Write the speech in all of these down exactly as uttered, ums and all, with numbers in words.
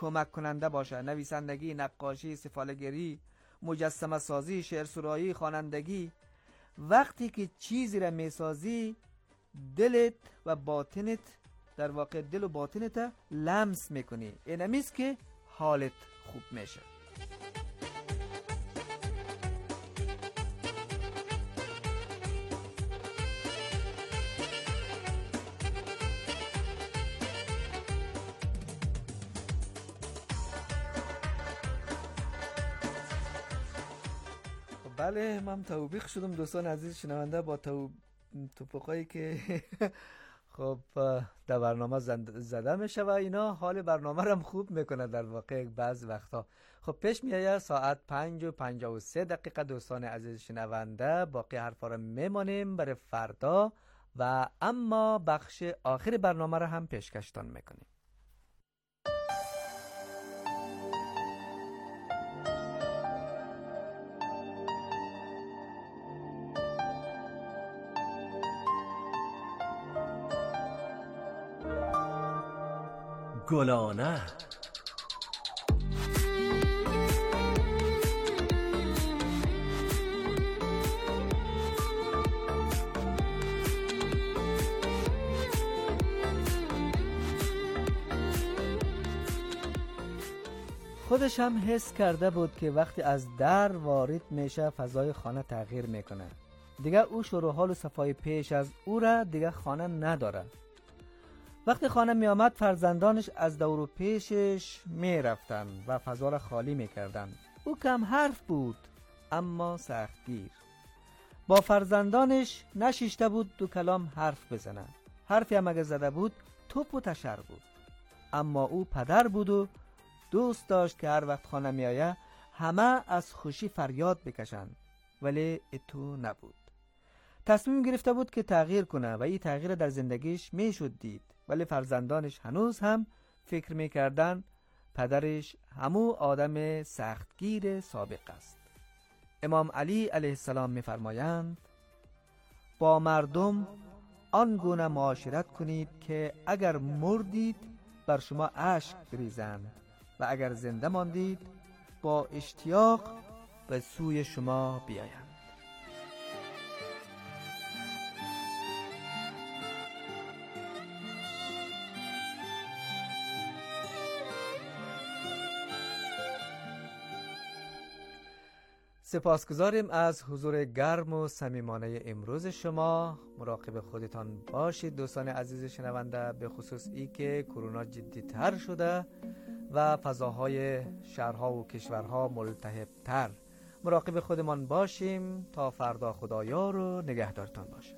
کمک کننده باشه. نویسندگی، نقاشی، سفاله‌گری، مجسمه سازی، شعر سرایی، خوانندگی. وقتی که چیزی را میسازی دلت و باطنت، در واقع دل و باطنت لمس میکنی. اینمیست که حالت خوب میشه. بله، من توبیخ شدم دوستان عزیز شنونده با تو... توپقایی که خب در برنامه زده میشه و اینا حال برنامه رو خوب میکنه در واقع بعض وقتا. خب پیش میایه ساعت پنج و پنجاه و سه دقیقه دوستان عزیز شنونده. باقی حرفا رو میمانیم برای فردا و اما بخش آخر برنامه رو هم پیشکشتان میکنیم. گلانه خودش هم حس کرده بود که وقتی از در وارد میشه فضای خانه تغییر میکنه. دیگه او شروع حال و صفای پیش از او را دیگه خانه نداره. وقتی خانه می آمد فرزندانش از دور و پیشش می رفتن و فضا را خالی می کردن. او کم حرف بود اما سختگیر. با فرزندانش نشیشته بود دو کلام حرف بزنه. حرفی هم اگه زده بود توپ و تشر بود. اما او پدر بود و دوست داشت که هر وقت خانه می آید همه از خوشی فریاد بکشن، ولی اتو نبود. تصمیم گرفته بود که تغییر کنه و این تغییر در زندگیش می شد دید، ولی فرزندانش هنوز هم فکر می کردن پدرش همو آدم سختگیر سابق است. امام علی علیه السلام می فرمایند با مردم آنگونه معاشرت کنید که اگر مردید بر شما اشک بریزند و اگر زنده ماندید با اشتیاق به سوی شما بیایند. سپاسگزاریم از حضور گرم و صمیمانه امروز شما. مراقب خودتان باشید دوستان عزیز شنونده، به خصوص ای که کرونا جدی تر شده و فضاهای شهرها و کشورها ملتهب تر. مراقب خودمان باشیم تا فردا. خدایار و نگهدارتان باشه.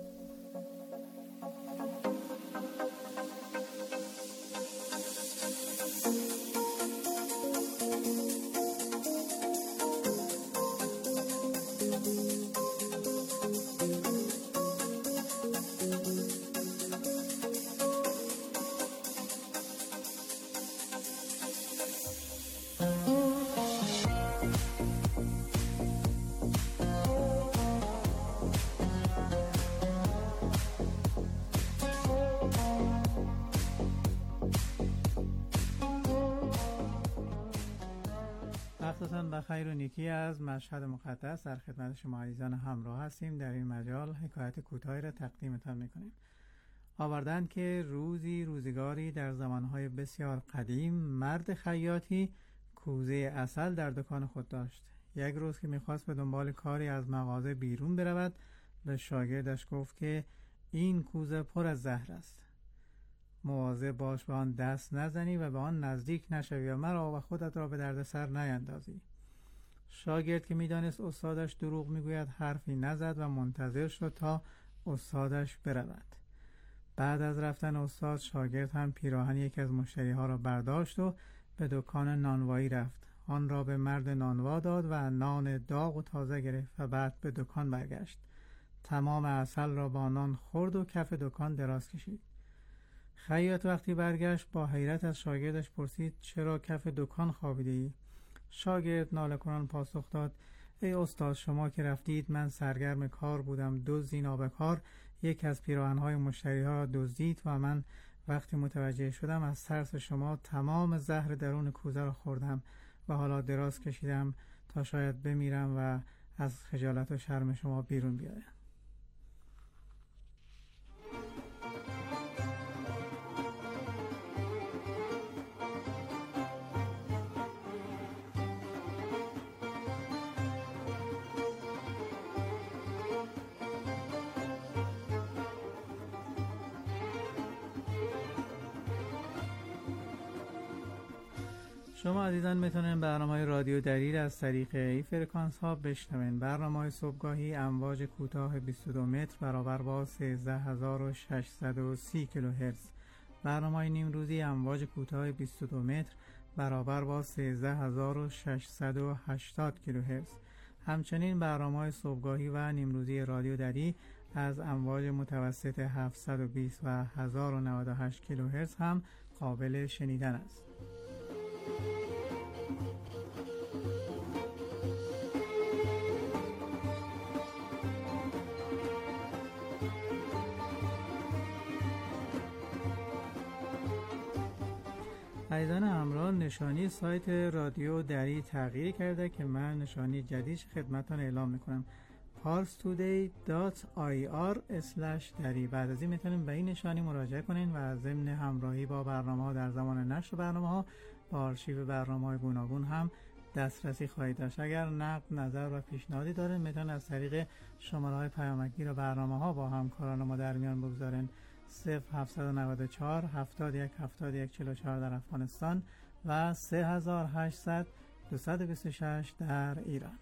وقتتان بخیر و نیکی از مشهد مقدس در خدمت شما عزیزان همراه هستیم. در این مجال حکایت کوتاهی را تقدیمتان میکنیم. آوردند که روزی روزگاری در زمانهای بسیار قدیم مرد خیاطی کوزه عسل در دکان خود داشت. یک روز که میخواست به دنبال کاری از مغازه بیرون برود به شاگردش گفت که این کوزه پر از زهر است، مواظب باش به آن دست نزنی و به آن نزدیک نشوی و مرا و خودت را به دردسر نیندازی. شاگرد که میدانست استادش دروغ میگوید حرفی نزد و منتظر شد تا استادش برود. بعد از رفتن استاد شاگرد هم پیراهن یکی از مشتریها را برداشت و به دکان نانوایی رفت. آن را به مرد نانوا داد و نان داغ و تازه گرفت و بعد به دکان برگشت. تمام عسل را با نان خورد و کف دکان دراز کشید. خیاط وقتی برگشت با حیرت از شاگردش پرسید چرا کف دکان خوابیدی؟ شاگرد ناله کنان پاسخ داد ای استاد، شما که رفتید من سرگرم کار بودم، دزدی نابکار یک از پیراهن‌های مشتری‌ها را دزدید و من وقتی متوجه شدم از ترس شما تمام زهر درون کوزه را خوردم و حالا دراز کشیدم تا شاید بمیرم و از خجالت و شرم شما بیرون بیایم. شما عزیزان میتونین برنامه‌های رادیو دری از طریق ای فرکانس ها بشنوین. برنامه‌های صبحگاهی امواج کوتاه بیست و دو متر برابر با سیزده هزار و ششصد و سی کیلوهرتز. برنامه‌های نیمروزی امواج کوتاه بیست و دو متر برابر با سیزده هزار و ششصد و هشتاد کیلوهرتز. همچنین برنامه‌های صبحگاهی و نیمروزی رادیو دری از امواج متوسط هفتصد و بیست و هزار و نود و هشت کیلوهرتز هم قابل شنیدن است. عزیزان همراه، نشانی سایت رادیو دری تغییر کرده که من نشانی جدیدش خدمتتان اعلام میکنم. پارس تودی دات آی آر اسلش دری. بعد از این میتونید به این نشانی مراجعه کنین و ضمن همراهی با برنامه‌ها در زمان نشر برنامه‌ها با آرشیو برنامه‌های گوناگون هم دسترسی خواهید داشت. اگر نقد، نظر و پیشنهادی دارین میتونید از طریق شماره‌های پیامکگیر برنامه‌ها با همکاران ما در میان بگذارین. صفر هفت نه چهار هفتاد و یک هفتاد و یک چهل و چهار در افغانستان و سه هزار و هشتصد دویست و بیست و شش در ایران.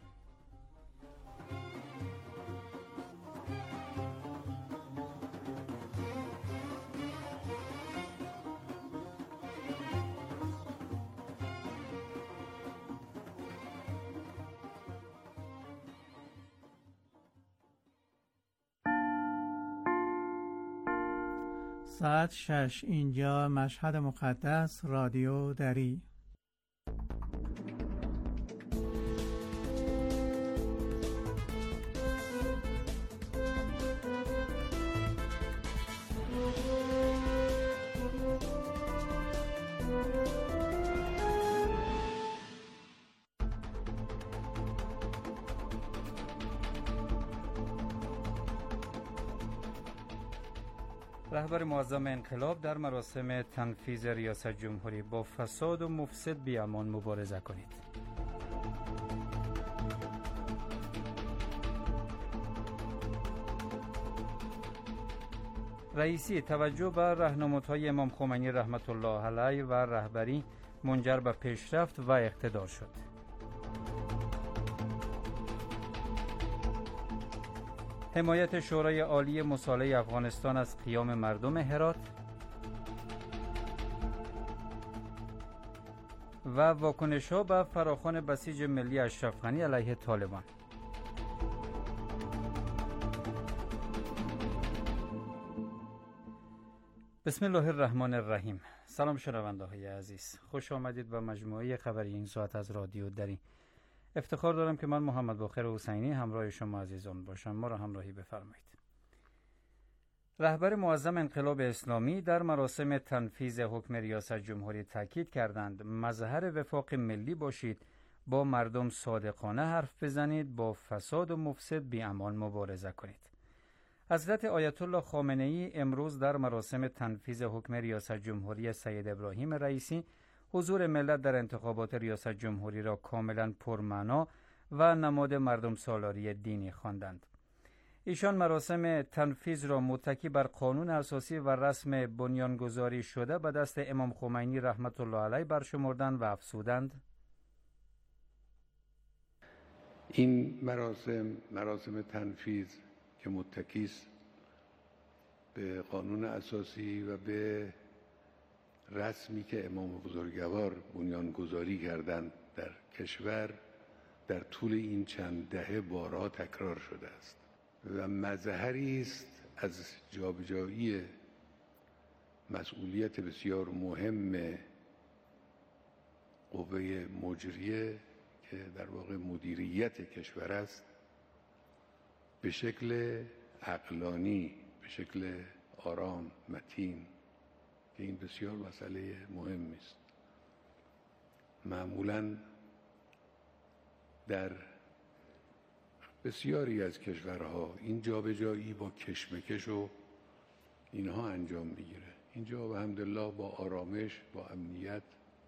ساعت شش، اینجا مشهد مقدس، رادیو دری. رهبر معظم انقلاب در مراسم تنفیذ ریاست جمهوری: با فساد و مفسد بی امان مبارزه کنید. رئیسی: توجه به راهنمودهای امام خمینی رحمت الله علیه و رهبری منجر به پیشرفت و اقتدار شد. حمایت شورای عالی مصالحه افغانستان از قیام مردم هرات و واکنش‌ها به فراخوان بسیج ملی اشرف غنی علیه طالبان. بسم الله الرحمن الرحیم. سلام شنونده های عزیز، خوش آمدید به مجموعه خبری این ساعت از رادیو دری. افتخار دارم که من محمد باقر حسینی همراه شما عزیزان باشم. ما را همراهی بفرمایید. رهبر معظم انقلاب اسلامی در مراسم تنفیذ حکم ریاست جمهوری تاکید کردند مظهر وفاق ملی باشید، با مردم صادقانه حرف بزنید، با فساد و مفسد بی امان مبارزه کنید. حضرت آیت الله خامنه ای امروز در مراسم تنفیذ حکم ریاست جمهوری سید ابراهیم رئیسی حضور ملت در انتخابات ریاست جمهوری را کاملا پرمعنا و نماد مردم سالاری دینی خواندند. ایشان مراسم تنفیذ را متکی بر قانون اساسی و رسم بنیانگذاری شده به دست امام خمینی رحمت الله علیه برشمردند و افزودند: این مراسم مراسم تنفیذ که متکی است به قانون اساسی و به رسمی که امام بزرگوار بنیانگذاری کردند در کشور، در طول این چند دهه بارها تکرار شده است و مظهری است از جابجایی مسئولیت بسیار مهم قوه مجریه که در واقع مدیریت کشور است، به شکل عقلانی، به شکل آرام، متین، که این بسیار مسئله مهمی است. معمولاً در بسیاری از کشورها این جابجایی با کشمکش و اینها انجام میگیره. اینجا الحمدلله با آرامش، با امنیت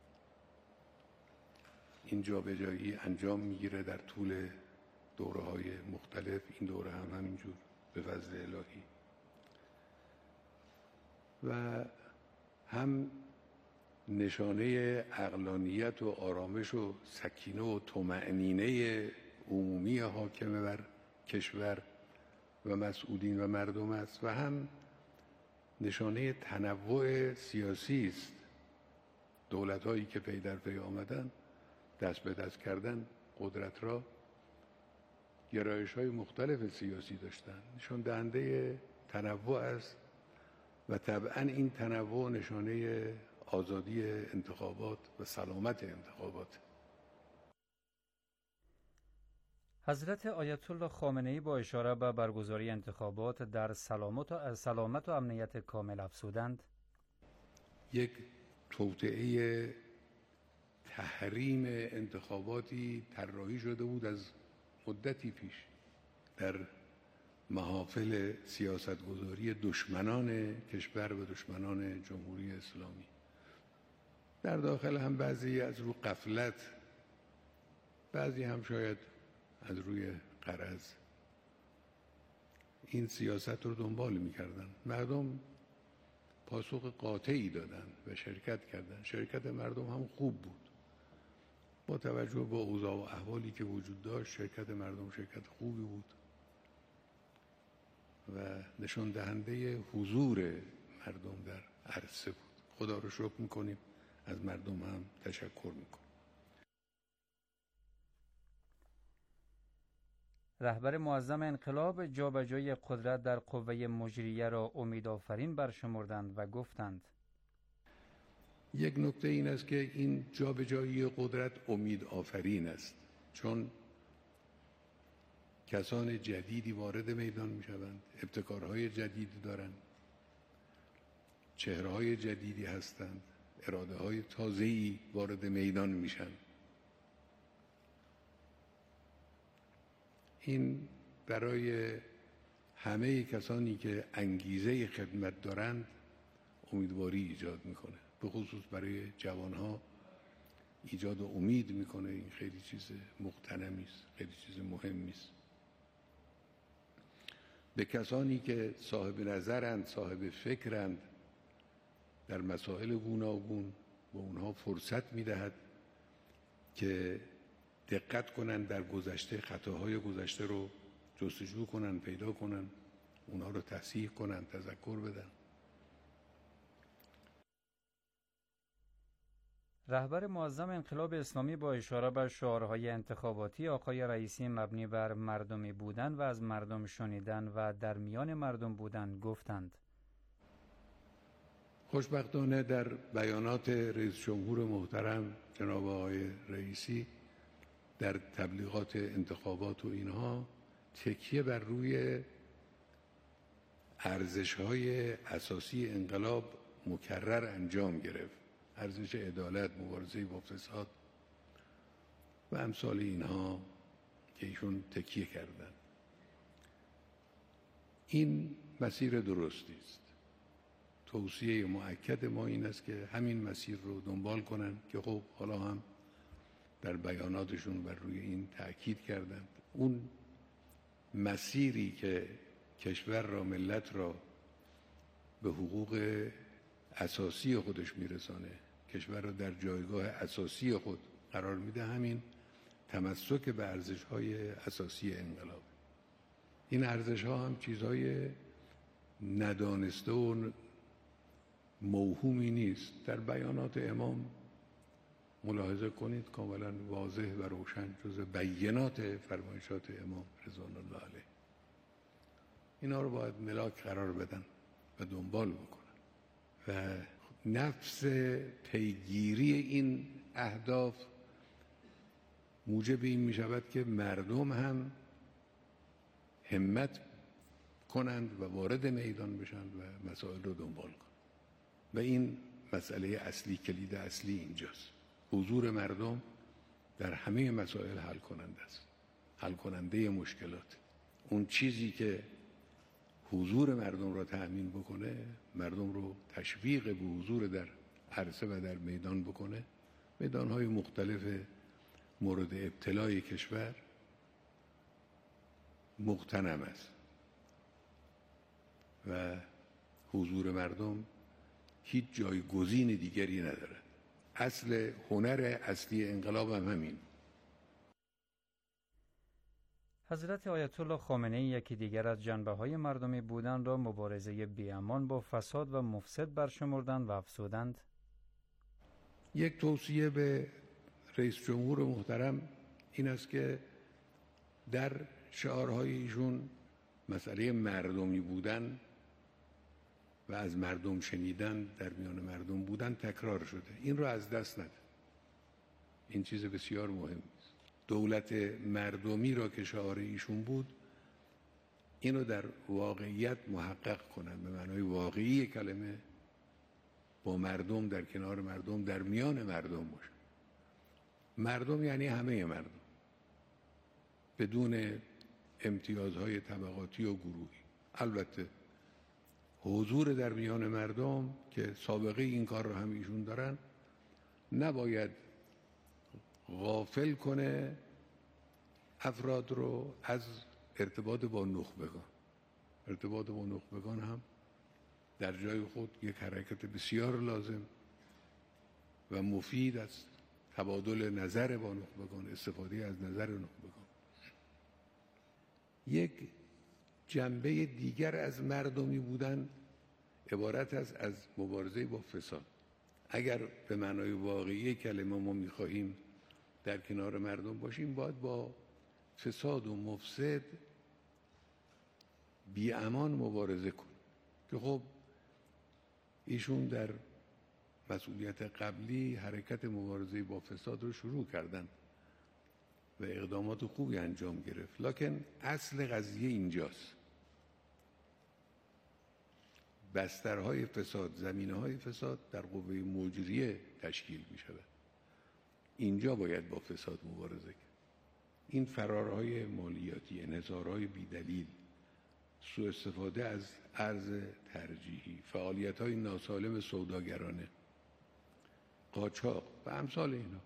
این جابجایی انجام میگیره در طول دوره‌های مختلف. این دوره هم همینجور به فضل الهی و هم نشانه عقلانیت و آرامش و سکینه و طمأنینه عمومی حاکم بر کشور و مسئولین و مردم است و هم نشانه تنوع سیاسی است. دولت‌هایی که پی در پی آمدن دست به دست کردن قدرت را گرایش‌های مختلف سیاسی داشتن، نشان دهنده تنوع است و طبعاً این تنوع نشانه آزادی انتخابات و سلامت انتخابات. حضرت آیت الله خامنه‌ای با اشاره به برگزاری انتخابات در سلامت و سلامت و امنیت کامل افزودند: یک توطئه تحریم انتخاباتی طراحی شده بود از مدتی پیش در محافل سیاستگذاری دشمنان کشور و دشمنان جمهوری اسلامی. در داخل هم بعضی از رو غفلت، بعضی هم شاید از روی غرض این سیاست رو دنبال می‌کردن. مردم پاسخ قاطعی دادن و شرکت کردن. شرکت مردم هم خوب بود. با توجه به اوضاع و احوالی که وجود داشت، شرکت مردم شرکت خوبی بود و نشان دهنده حضور مردم در عرصه بود. خدا رو شکر می‌کنیم، از مردم هم تشکر می‌کنیم. رهبر معظم انقلاب جابجایی قدرت در قوه مجریه را امیدآفرین برشمردند و گفتند: یک نکته این است که این جابجایی قدرت امید آفرین است، چون کسان جدیدی وارد میدان می شوند، ابتکارهای جدیدی دارند، چهره‌های جدیدی هستند، اراده‌های تازه‌ای وارد میدان میشن. این برای همه کسانی که انگیزه خدمت دارند امیدواری ایجاد میکنه، به خصوص برای جوانها ایجاد امید میکنه. این خیلی چیز مغتنمی است، خیلی چیز مهمی است. به کسانی که صاحب نظرند، صاحب فکرند در مسائل گوناگون، به اونها فرصت میدهد که دقت کنند در گذشته، خطاهای گذشته رو جستجو کنند، پیدا کنند، اونها رو تصحیح کنند، تذکر بدن. رهبر معظم انقلاب اسلامی با اشاره به شعارهای انتخاباتی آقای رئیسی مبنی بر مردمی بودن و از مردم شنیدن و در میان مردم بودن گفتند: خوشبختانه در بیانات رئیس جمهور محترم جناب آقای رئیسی در تبلیغات انتخابات و اینها تکیه بر روی ارزش‌های اساسی انقلاب مکرر انجام گرفت. ارزش عدالت، مبارزه با فساد و امثال اینها که ایشون تکیه کردن. این مسیر درستی است. توصیه مؤکد ما این است که همین مسیر رو دنبال کنن که خب حالا هم در بیاناتشون بر روی این تأکید کردند. اون مسیری که کشور را، ملت را به حقوق اساسی خودش میرسانه، کشور را در جایگاه اساسی خود قرار میده، همین تمسک به ارزش‌های اساسی انقلاب. این ارزش‌ها هم چیزهای ندانسته و موهومی نیست. در بیانات امام ملاحظه کنید کاملا واضح و روشن، جز بینات فرمایشات امام رضوان الله علیه. اینا رو باید ملاک قرار بدن و دنبال بکنن و نفس پیگیری این اهداف موجب این می شود که مردم هم همت کنند و وارد میدان بشند و مسائل رو دنبال کنند. و این مسئله اصلی، کلید اصلی اینجاست. حضور مردم در همه مسائل حل کننده است، حل کننده مشکلات. اون چیزی که حضور مردم را تأمین بکنه، مردم رو تشویق به حضور در عرصه و در میدان بکنه، میدانهای مختلف مورد ابتلای کشور مغتنم است و حضور مردم هیچ جایگزین دیگری ندارد. اصل هنر اصلی انقلاب هم همین. حضرت آیت الله خامنه‌ای یکی دیگر از جنبه‌های مردمی بودن را مبارزه بی‌امان با فساد و مفسد برشمردند و افزودند: یک توصیه به رئیس جمهور محترم این است که در شعارهای ایشون مسئله مردمی بودن و از مردم شنیدن، در میان مردم بودن تکرار شده. این رو از دست نده. این چیز بسیار مهمی است. دولت مردمی را که شعار ایشون بود، اینو در واقعیت محقق کنن، به معنای واقعی کلمه، با مردم، در کنار مردم، در میان مردم باشن. مردم یعنی همه مردم، بدون امتیازهای طبقاتی و گروهی. البته حضور در میان مردم که سابقه این کار رو هم ایشون دارن، نباید غافل کنه افراد رو از ارتباط با نخبگان. ارتباط با نخبگان هم در جای خود یک حرکت بسیار لازم و مفید است. تبادل نظر با نخبگان، استفاده از نظر نخبگان. یک جنبه دیگر از مردمی بودن عبارت است از مبارزه با فساد. اگر به معنای واقعی کلمه ما می‌خواهیم در کنار مردم باشیم، باید با فساد و مفسد بی امان مبارزه کنیم که خب ایشون در مسئولیت قبلی حرکت مبارزه با فساد رو شروع کردن و اقدامات خوبی انجام گرفت. لکن اصل قضیه اینجاست. بسترهای فساد، زمینه‌های فساد در قوه مجریه تشکیل می شود. اینجا باید با فساد مبارزه کرد. این فرارهای مالیاتی، انحصارهای بیدلیل، سوء استفاده از ارز ترجیحی، فعالیت‌های ناسالم سوداگرانه، قاچاق و امثال اینا.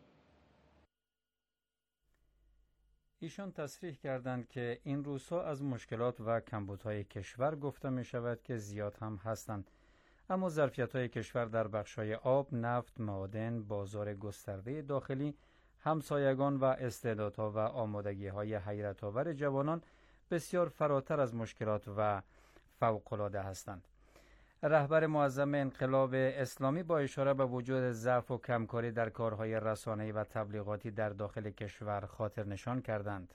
ایشان تصریح کردند که این روزها از مشکلات و کمبودهای کشور گفته می شود که زیاد هم هستند، اما ظرفیت‌های کشور در بخش‌های آب، نفت، معادن، بازار گسترده داخلی، همسایگان و استعدادها و آمادگی‌های حیرت‌آور جوانان بسیار فراتر از مشکلات و فوق‌العاده هستند. رهبر معظم انقلاب اسلامی با اشاره به وجود ضعف و کمکاری در کارهای رسانه‌ای و تبلیغاتی در داخل کشور خاطر نشان کردند.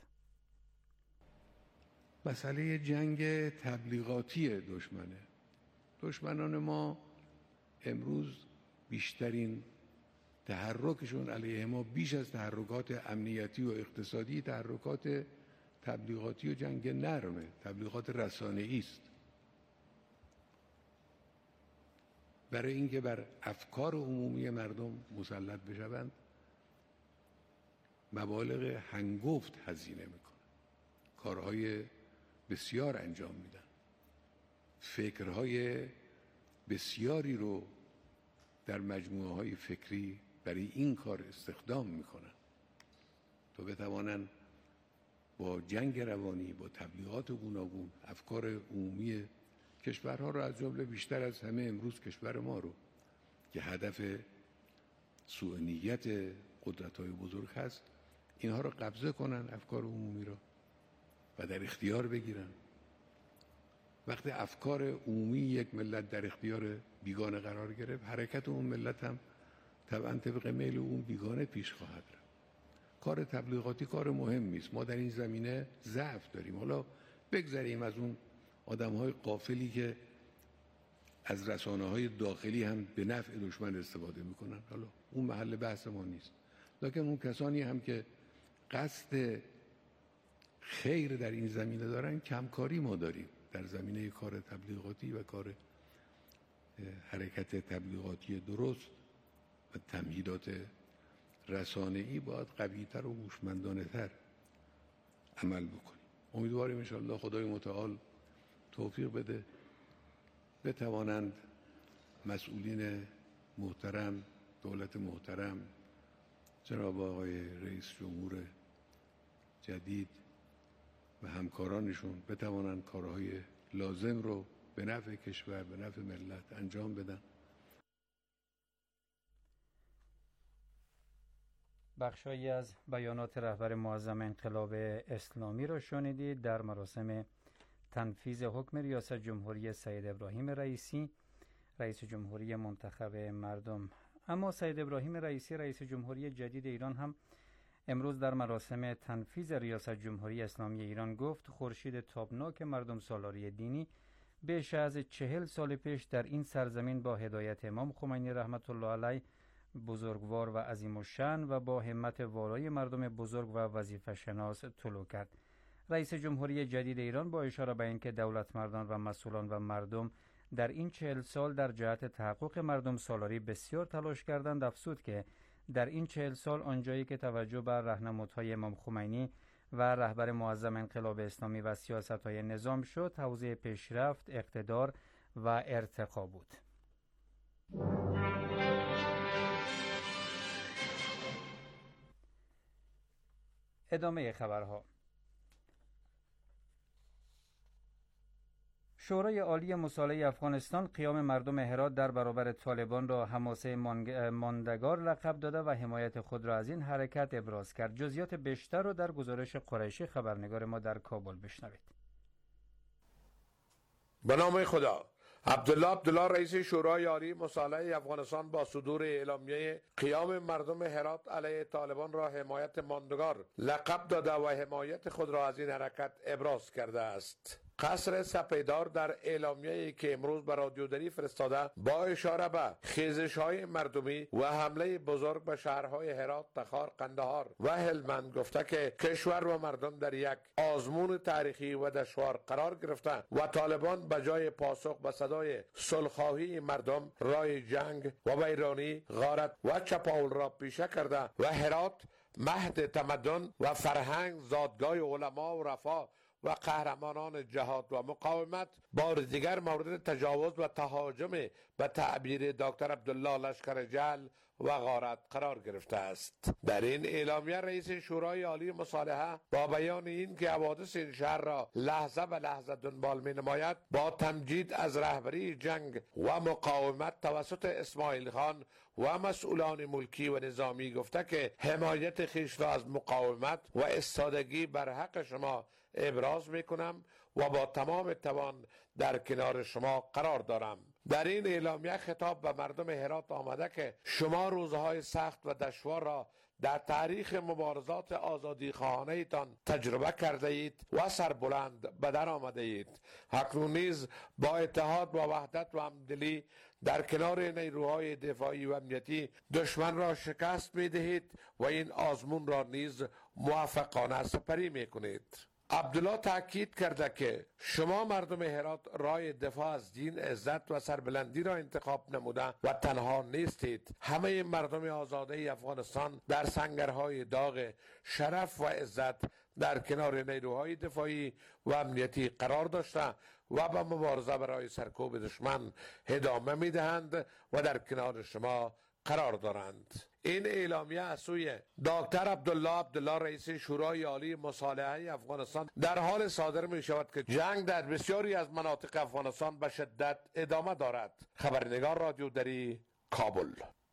مسئله جنگ تبلیغاتی دشمنه. دشمنان ما امروز بیشترین تحرکشون علیه ما بیش از تحرکات امنیتی و اقتصادی، تحرکات تبلیغاتی و جنگ نرمه، تبلیغات رسانه‌ای است. برای اینکه بر افکار عمومی مردم مسلط بشوند، مبالغ هنگفت هزینه میکنن، کارهای بسیار انجام میدن، فکرهای بسیاری رو در مجموعه های فکری برای این کار استخدام میکنن تا بتوانند با جنگ روانی، با تبلیغات گوناگون افکار عمومی کشورها رو، از جمله بیشتر از همه امروز کشور ما رو که هدف سوء نیت قدرت‌های بزرگ هست، اینها رو قبضه کنن، افکار عمومی رو، و در اختیار بگیرن. وقتی افکار عمومی یک ملت در اختیار بیگانه قرار گرفت، حرکت اون ملت هم طبعا طبق میل اون بیگانه پیش خواهد رفت. کار تبلیغاتی کار مهمی است. ما در این زمینه ضعف داریم. حالا بگذریم از اون آدم‌های غافلی که از رسانه‌های داخلی هم به نفع دشمن استفاده می‌کنن، حالا اون محل بحث ما نیست. لکن اون کسانی هم که قصد خیر در این زمینه دارن، کمکاری ما داریم در زمینه کار تبلیغاتی و کار حرکت تبلیغاتی درست و تمهیدات رسانه‌ای باید قوی‌تر و هوشمندانه‌تر عمل بکنیم. امیدواریم انشاءالله خدای متعال توفیق بده بتوانند مسئولین محترم، دولت محترم، جناب آقای رئیس جمهور جدید و همکارانشون بتوانند کارهای لازم رو به نفع کشور، به نفع ملت انجام بدن. بخشایی از بیانات رهبر معظم انقلاب اسلامی را شنیدید در مراسم تنفیذ حکم ریاست جمهوری سید ابراهیم رئیسی، رئیس جمهوری منتخب مردم. اما سید ابراهیم رئیسی، رئیس جمهوری جدید ایران، هم امروز در مراسم تنفیذ ریاست جمهوری اسلامی ایران گفت خورشید تابناک مردم سالاری دینی بیش از چهل سال پیش در این سرزمین با هدایت امام خمینی رحمت الله علیه بزرگوار و عظیم الشأن و با همت والای مردم بزرگ و وظیفه شناس طلوع کرد. رئیس جمهوری جدید ایران با اشاره به اینکه دولتمردان و مسئولان و مردم در این چهل سال در جهت تحقق مردم سالاری بسیار تلاش کردند، افزود که در این چهل سال آنجایی که توجه بر راهنمودهای امام خمینی و رهبر معظم انقلاب اسلامی و سیاست‌های نظام شد، حوزه پیشرفت، اقتدار و ارتقا بود. ادامه خبرها. شورای عالی مصالحه افغانستان قیام مردم هرات در برابر طالبان را حماسه ماندگار لقب داده و حمایت خود را از این حرکت ابراز کرد. جزئیات بیشتر را در گزارش قریشی خبرنگار ما در کابل بشنوید. به نام خدا. عبدالله عبدالله رئیس شورای عالی مصالحه افغانستان با صدور اعلامیه قیام مردم هرات علیه طالبان را حمایت ماندگار لقب داده و حمایت خود را از این حرکت ابراز کرده است. قصر سپیدار در اعلامیه‌ای که امروز به رادیوداری فرستاده با اشاره به خیزش‌های مردمی و حمله بزرگ به شهرهای هرات، تخار، قندهار و هلمند گفته که کشور و مردم در یک آزمون تاریخی و دشوار قرار گرفته و طالبان به جای پاسخ به صدای صلح‌خواهی مردم راه جنگ و ویرانی، غارت و چپاول را پیشه کرده و هرات مهد تمدن و فرهنگ، زادگاه علما و رفاه و قهرمانان جهاد و مقاومت بار دیگر مورد تجاوز و تهاجم به تعبیر دکتر عبدالله لشکرجل و غارت قرار گرفته است. در این اعلامیه رئیس شورای عالی مصالحه با بیان این که حوادث این شهر را لحظه به لحظه دنبال می نماید، با تمجید از رهبری جنگ و مقاومت توسط اسماعیل خان و مسئولان ملکی و نظامی گفته که حمایت خویش را از مقاومت و استادگی بر حق شما ابراز می کنم و با تمام توان در کنار شما قرار دارم. در این اعلامیه خطاب به مردم هرات آمده که شما روزهای سخت و دشوار را در تاریخ مبارزات آزادی خواهانه ایتان تجربه کرده اید و سربلند به در آمده اید. اکنون نیز با اتحاد و وحدت و همدلی در کنار نیروهای دفاعی و امنیتی دشمن را شکست می دهید و این آزمون را نیز موفقانه سپری می کنید. عبدالله تاکید کرده که شما مردم هرات راه دفاع از دین، عزت و سربلندی را انتخاب نموده و تنها نیستید. همه مردم آزاده افغانستان در سنگرهای داغ شرف و عزت در کنار نیروهای دفاعی و امنیتی قرار داشته و به مبارزه برای سرکوب دشمن ادامه میدهند و در کنار شما قرار دارند. این اعلامیه از سوی دکتر عبدالله عبدالله رئیس شورای عالی مصالحه افغانستان در حال صادر می شود که جنگ در بسیاری از مناطق افغانستان به شدت ادامه دارد. خبرنگار رادیو دری، کابل.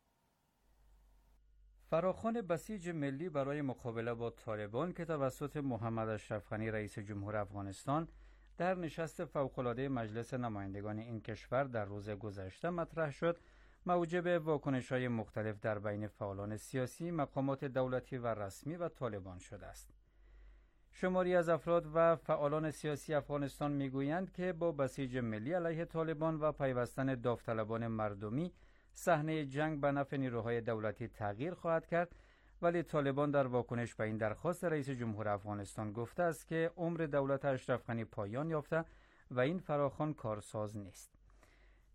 فراخوان بسیج ملی برای مقابله با طالبان که توسط محمد اشرف غنی رئیس جمهور افغانستان در نشست فوق‌العاده مجلس نمایندگان این کشور در روز گذشته مطرح شد، موجب واکنش‌های مختلف در بین فعالان سیاسی، مقامات دولتی و رسمی و طالبان شده است. شماری از افراد و فعالان سیاسی افغانستان میگویند که با بسیج ملی علیه طالبان و پیوستن داوطلبان مردمی صحنه جنگ به نفع نیروهای دولتی تغییر خواهد کرد، ولی طالبان در واکنش به این درخواست رئیس جمهور افغانستان گفته است که عمر دولت اشرف غنی پایان یافته و این فراخوان کارساز نیست.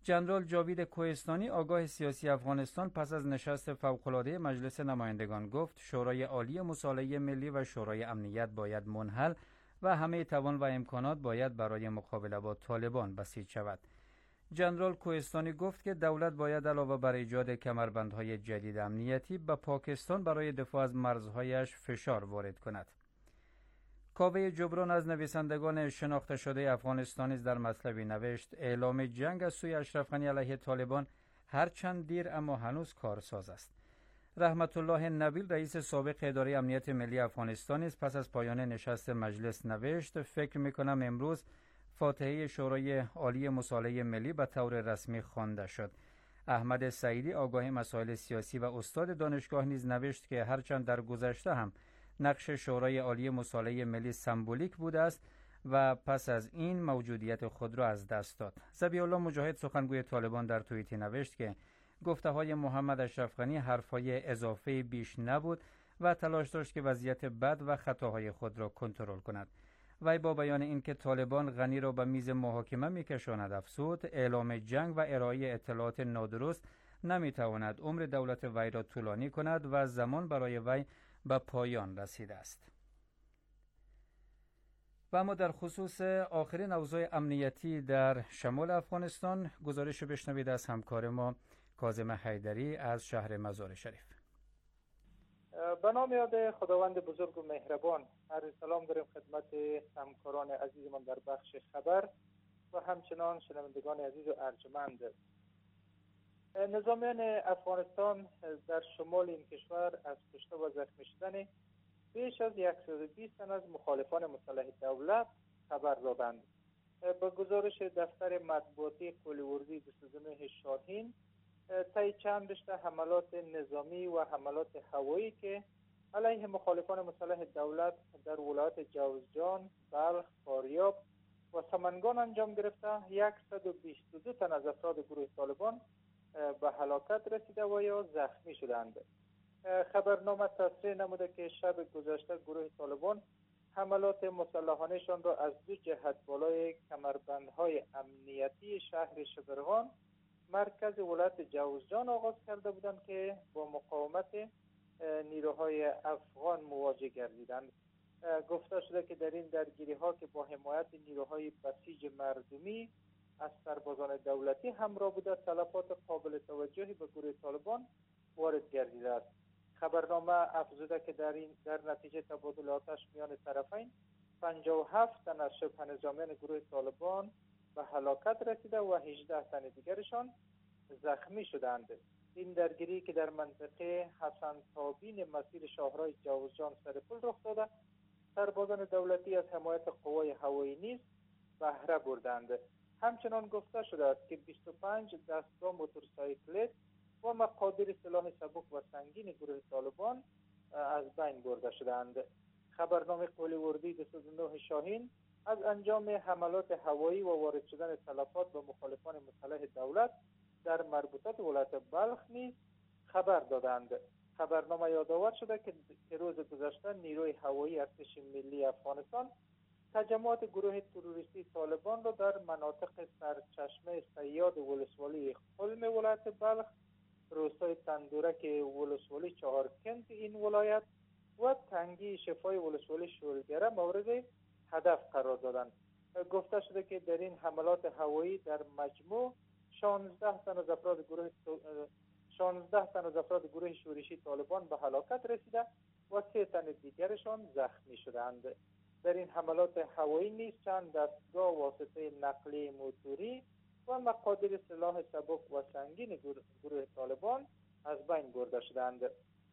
جنرال جاوید کوهستانی آگاه سیاسی افغانستان پس از نشست فوق‌العاده مجلس نمایندگان گفت شورای عالی مصالحه ملی و شورای امنیت باید منحل و همه توان و امکانات باید برای مقابله با طالبان بسیج شود. جنرال کوهستانی گفت که دولت باید علاوه بر ایجاد کمربندهای جدید امنیتی به پاکستان برای دفاع از مرزهایش فشار وارد کند. کاوه جبران از نویسندگان شناخته شده افغانستانی در مطلبی نوشت اعلام جنگ از سوی اشرف غنی علیه طالبان هرچند دیر اما هنوز کارساز است. رحمت الله نبیل رئیس سابق اداره امنیت ملی افغانستان است پس از پایان نشست مجلس نوشت فکر میکنم امروز فاتحه شورای عالی مصالحه ملی به طور رسمی خوانده شد. احمد سعیدی آگاه مسائل سیاسی و استاد دانشگاه نیز نوشت که هرچند در گذشته هم نقش شورای عالی مصالحه ملی سمبولیک بوده است و پس از این موجودیت خود را از دست داد. ذبیح الله مجاهد سخنگوی طالبان در توییتی نوشت که گفته های محمد اشرف غنی حرفهای اضافه بیش نبود و تلاش داشت که وضعیت بد و خطاهای خود را کنترل کند. وی با بیان اینکه طالبان غنی را به میز محاکمه میکشاند افزود اعلام جنگ و ارائه اطلاعات نادرست نمیتواند عمر دولت وی را طولانی کند و زمان برای وی به پایان رسیده است. و اما در خصوص آخرین اوضاع امنیتی در شمال افغانستان گزارش بشنوید از همکار ما کاظم حیدری از شهر مزار شریف. به نام یاد خداوند بزرگ و مهربان، عرض سلام داریم خدمت همکاران عزیزمان در بخش خبر و همچنان شنوندگان عزیز و ارجمند. نظامیان افغانستان در شمال این کشور از کشته و زخمی شدن بیش از صد و بیست تن از مخالفان مسلح دولت خبر دادند. به گزارش دفتر مطبوعاتی قلیوردی بیست و نه شاهین، طی چند رشته حملات نظامی و حملات هوایی که علیه مخالفان مسلح دولت در ولایت جوزجان، بلخ، فاریاب و سمنگان انجام گرفته، صد و بیست و دو تن از افراد گروه طالبان به هلاکت رسیده و یا زخمی شدند. خبرنامه تصریح نموده که شب گذشته گروه طالبان حملات مسلحانه‌شان را از دو جهت بالای کمربندهای امنیتی شهر شبرغان مرکز ولایت جوزجان آغاز کرده بودند که با مقاومت نیروهای افغان مواجه گردیدند. گفته شده که در این درگیری ها که با حمایت نیروهای بسیج مردمی از سربازان دولتی همراه بوده، تلفات قابل توجهی به گروه طالبان وارد گردیده است. خبرنامه افزوده که در این در نتیجه تبادل آتش میان طرفین پنجاه و هفت تن از شبه نظامیان گروه طالبان به هلاکت رسیده و هجده تن دیگرشان زخمی شدند. این درگیری که در منطقه حسن تابین مسیر شاهراه جوزجان سرپل رخ داده، سربازان دولتی از حمایت قوای هوایی نیز بهره بردند. همچنان گفته شده است که بیست و پنج دستگاه موتورسیکلت و مقادیر سلاح سبک و سنگین گروه طالبان از بین برده شدند. خبرنامه قلیوردی بیست و نه شاهین از انجام حملات هوایی و وارد شدن تلفات به مخالفان مسلح دولت در مربوطات ولایت بلخ نیز خبر دادند. خبرنامه یادآور شده که روز گذشته نیروی هوایی ارتش ملی افغانستان تجمعات گروه تروریستی طالبان را در مناطق سرچشمه صیاد ولسوالی قلم ولایت بلخ، روستای تندورک ولسوالی چهارکنت این ولایت و تنگی شفای ولسوالی شولگره مورد هدف قرار دادند. گفته شده که در این حملات هوایی در مجموع شانزده تن از افراد گروه شانزده تن از افراد گروه شورشی طالبان به هلاکت رسیده و سه تن دیگرشان زخمی شدند. در این حملات هوایی نیز چند دستگاه واسطه نقلیه موتوری و مقادیر سلاح سبک و سنگین گروه طالبان از بین برده شدند.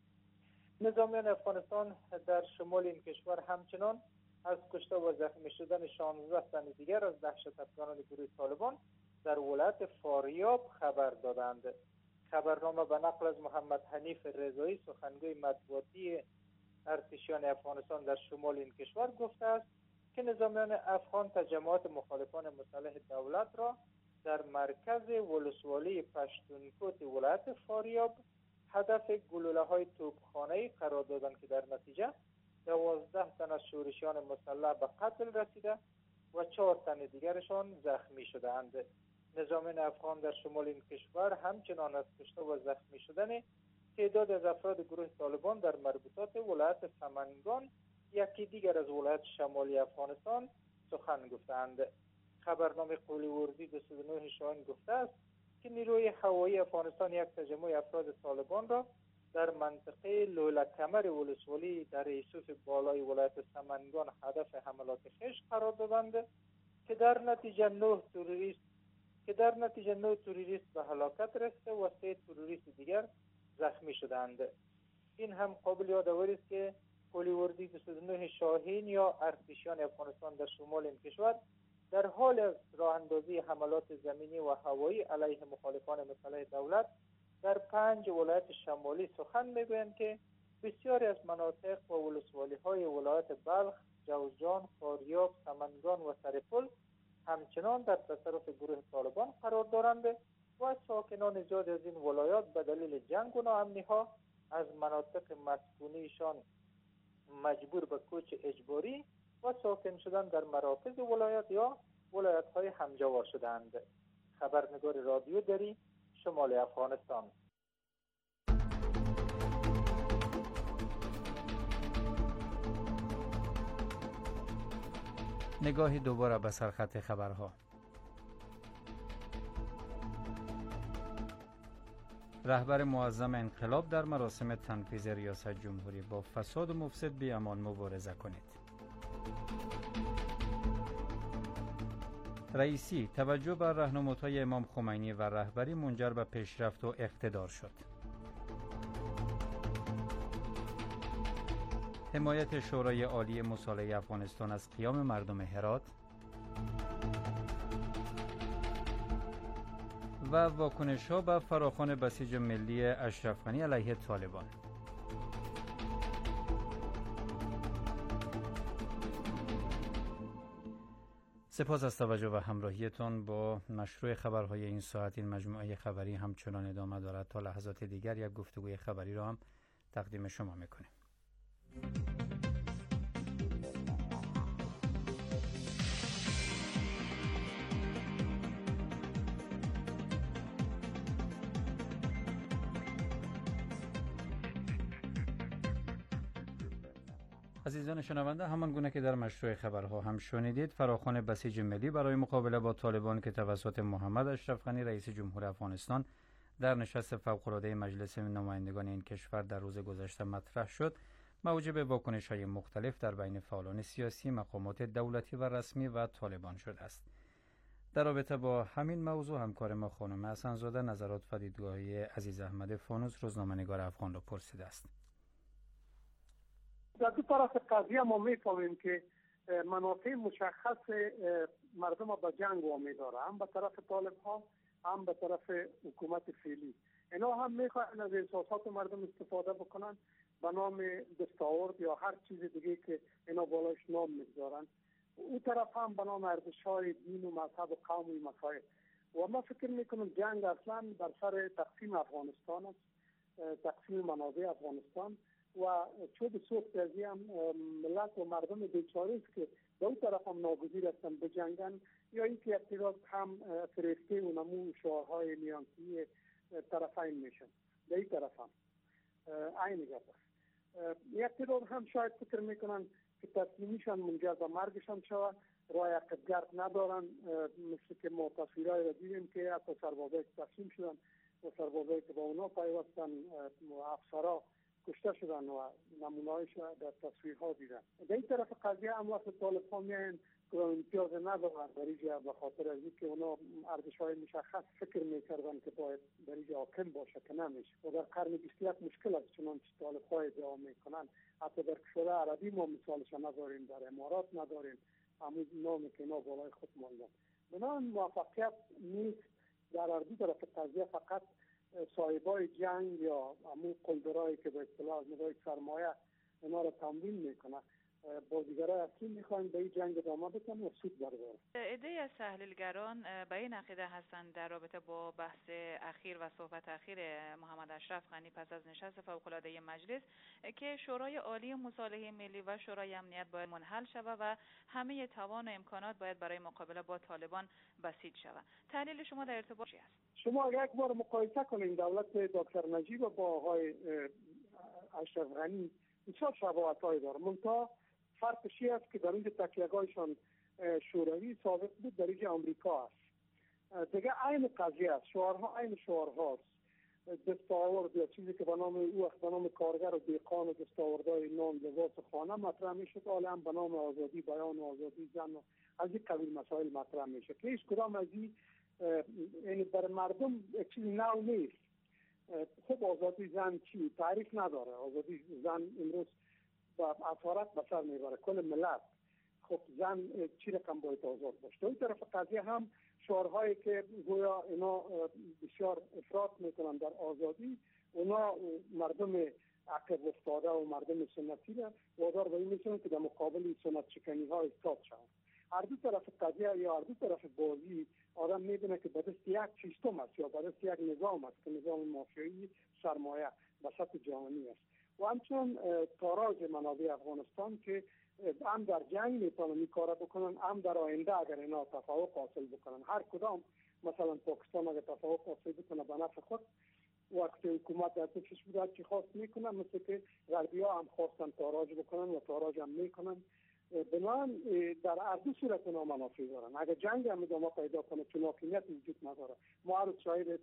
نظامیان افغانستان در شمال این کشور همچنان از کشته و زخمی شدن شانزده تن دیگر از دهشت افغانان گروه طالبان در ولایت فاریاب خبر دادند. خبرنامه به نقل از محمد حنیف رضایی سخنگوی مطبوعاتی ارتشیان افغانستان در شمال این کشور گفته است که نظامیان افغان تجمعات مخالفان مسلح دولت را در مرکز ولسوالی پشتونکوت ولایت فاریاب هدف گلوله های توپخانه‌ای قرار دادند که در نتیجه دوازده تن از شورشیان مسلح به قتل رسیده و چهار تن دیگرشان زخمی شدند. نظامیان افغان در شمال این کشور همچنان از کشته و زخمی شدن تعداد از افراد گروه طالبان در مربوطات ولایت سمنگان یکی دیگر از ولایت شمالی افغانستان سخن گفتند. خبرنامه قولی وردی دویست و نه شاهین گفته است که نیروی هوایی افغانستان یک تجمع افراد طالبان را در منطقه لولکمر ولسوالی در یوسف بالای ولایت سمنگان هدف حملات خشت قرار دادند که در نتیجه نه تروریست که در نتیجه نه تروریست به هلاکت رسیده و سه تروریست دیگر زخمی شدند. این هم قابل یادآوری است که قولی وردی دویست و نه شاهین یا ارتشیان افغانستان در شمال این کشور در حال از راه اندازی حملات زمینی و هوایی علیه مخالفان مسلح دولت در پنج ولایت شمالی سخن میگویند که بسیاری از مناطق و ولسوالی های ولایت بلخ، جوزجان، فاریاب، سمنگان و سرپل همچنان در تصرف گروه طالبان قرار دارند و ساکنان زیاد از این ولایات به دلیل جنگ و ناامنی ها از مناطق مسکونیشان مجبور به کوچ اجباری و ساکن شدن در مراکز ولایت یا ولایت های همجوار شدند. خبرنگار رادیو دری، شمال افغانستان. نگاهی دوباره به سرخط خبرها. رهبر معظم انقلاب در مراسم تنفیذ ریاست جمهوری: با فساد و مفسد بی امان مبارزه کنید. رئیسی: توجه بر راهنمودهای امام خمینی و رهبری منجر به پیشرفت و اقتدار شد. حمایت شورای عالی مصالحه افغانستان از قیام مردم هرات و واکنش‌ها به فراخوان بسیج ملی اشرف غنی علیه طالبان. سپاس از توجه و همراهیتان با مشروع خبرهای این ساعت. این مجموعه خبری همچنان ادامه دارد. تا لحظات دیگر یک گفتگوی خبری را هم تقدیم شما میکنیم. عزیزان شنونده، همان گونه که در مشروع خبرها هم شنیدید، فراخوان بسیج ملی برای مقابله با طالبان که توسط محمد اشرف غنی رئیس جمهور افغانستان در نشست فوق‌العاده مجلس نمایندگان این کشور در روز گذشته مطرح شد، موجب واکنش‌های مختلف در بین فعالان سیاسی، مقامات دولتی و رسمی و طالبان شده است. در رابطه با همین موضوع همکار ما خانم حسن‌زاده نظرات و دیدگاه‌های عزیز احمد فانوس، روزنامه‌نگار افغان را پرسیده است. در دو طرف قضیه ما میفهمیم که منافع مشخص مردم به جنگ وامی داره، هم به طرف طالب ها هم به طرف حکومت فعلی. اینا هم میخواهند از احساسات مردم استفاده بکنن به نام دستاورد یا هر چیز دیگه که اینا بالایش نام میگذارن. اون طرف هم به نام ارزش های دین و مذهب و قوم و مسائل. و ما فکر میکنم جنگ اصلا در سر تقسیم افغانستان است، تقسیم منابع افغانستان، و چون به سوخت ازی هم ملت و مردم بیچاره است که به اون طرف هم ناگزیر هستن بجنگن، یا اینکه اقتدار هم فریفته و نمو شعارهای میانسی طرفین میشن. به این طرف هم عین گپ است. اقتدار هم شاید فکر میکنن که تسلیمیشان منجر به مرگشان شود، راه عقب‌گرد ندارن، مثل که ما تصویرهای را دیدیم که حتی سربازایی که تسلیم شدن و سربازایی که با اونا پیوستن افسرها کشته شدن و نمونه‌هایش در تصویرها دیدن. در این طرف قضیه هم وقت طالب ها میاین که امتیاز ندارن در اینجا به خاطر از اینکه اونا ارزش‌های مشخص فکر میکردن که باید در اینجا حاکم باشه که نمیشه. و در قرن بیست و یک مشکل است، چنانچه طالب ها ادعا میکنن. حتی در کشورهای عربی ما مثالش نداریم، در امارات نداریم، همون نامی که اینا بالای خود ماندن. بنابراین موفقیت نیست در هر دو طرف قضیه، فقط صاحبای جنگ یا همون قلدرایی که به اصطلاح از نگاه سرمایه اینا را تمویل میکنه. بازیگرای اصلی میخواین به این جنگ ادامه بدن و سود بردارن. عده‌ای از تحلیلگران به این عقیده هستند در رابطه با بحث اخیر و صحبت اخیر محمد اشرف غنی پس از نشست فوق‌العاده مجلس که شورای عالی مصالحه ملی و شورای امنیت باید منحل شود و همه توان و امکانات باید برای مقابله با طالبان بسیج شود. تحلیل شما در ارتباط چی است؟ شما اگر یک بار مقایسه کنید دولت دکتر نجیب با آقای اشرف غنی بسیار شباهت‌هایی داره، منتها فرقش این است که در اینجا تکیه‌گاهشان شوروی ثابت بود، در اینجا آمریکا است. دیگه عین قضیه است، شعارها عین شعارهاست. دستاورد یا چیزی که به نام او وقت به نام کارگر و دیقان و دستاوردهای نان لباس خانه مطرح میشد، حالا هم به نام آزادی بیان و آزادی زن و از این قبیل مسائل مطرح میشه که هیچ کدام از این یعنی برای مردم چیزی نو نیست. خب آزادی زن چی؟ تعریف نداره. آزادی زن امروز با اثارت به سر میبره کل ملت. خب زن چی رقم باید آزاد باشه؟ این طرف قضیه هم شعارهایی که گویا اینا بسیار افراط میکنن در آزادی، اونا مردم عقب افتاده و مردم سنتی را وادار به این میکنن که در مقابل سنت شکنی ها ایستاد شوند. هر دو طرف قضیه یا هر دو طرف بازی آدم میبینه که به دست یک سیستم است یا به دست یک نظام است که نظام مافیایی سرمایه به سطح جهانی است و همچنان تاراج منابع افغانستان که هم در جنگ میتونن این کار بکنن، هم در آینده اگر اینا تفاوت حاصل بکنن. هر کدام مثلا پاکستان اگر تفاوت حاصل بکنه به نفع خود، وقتی حکومت در پیشش بوده چی خواست میکنن، مثل که غربی ها هم خواستن تاراج بکنن و تاراج هم میکنن. بنابراین در هر دو صورت اینا منافع دارن. اگر جنگ هم ادامه پیدا کنه چون حاکمیت وجود نداره. ما هر شاید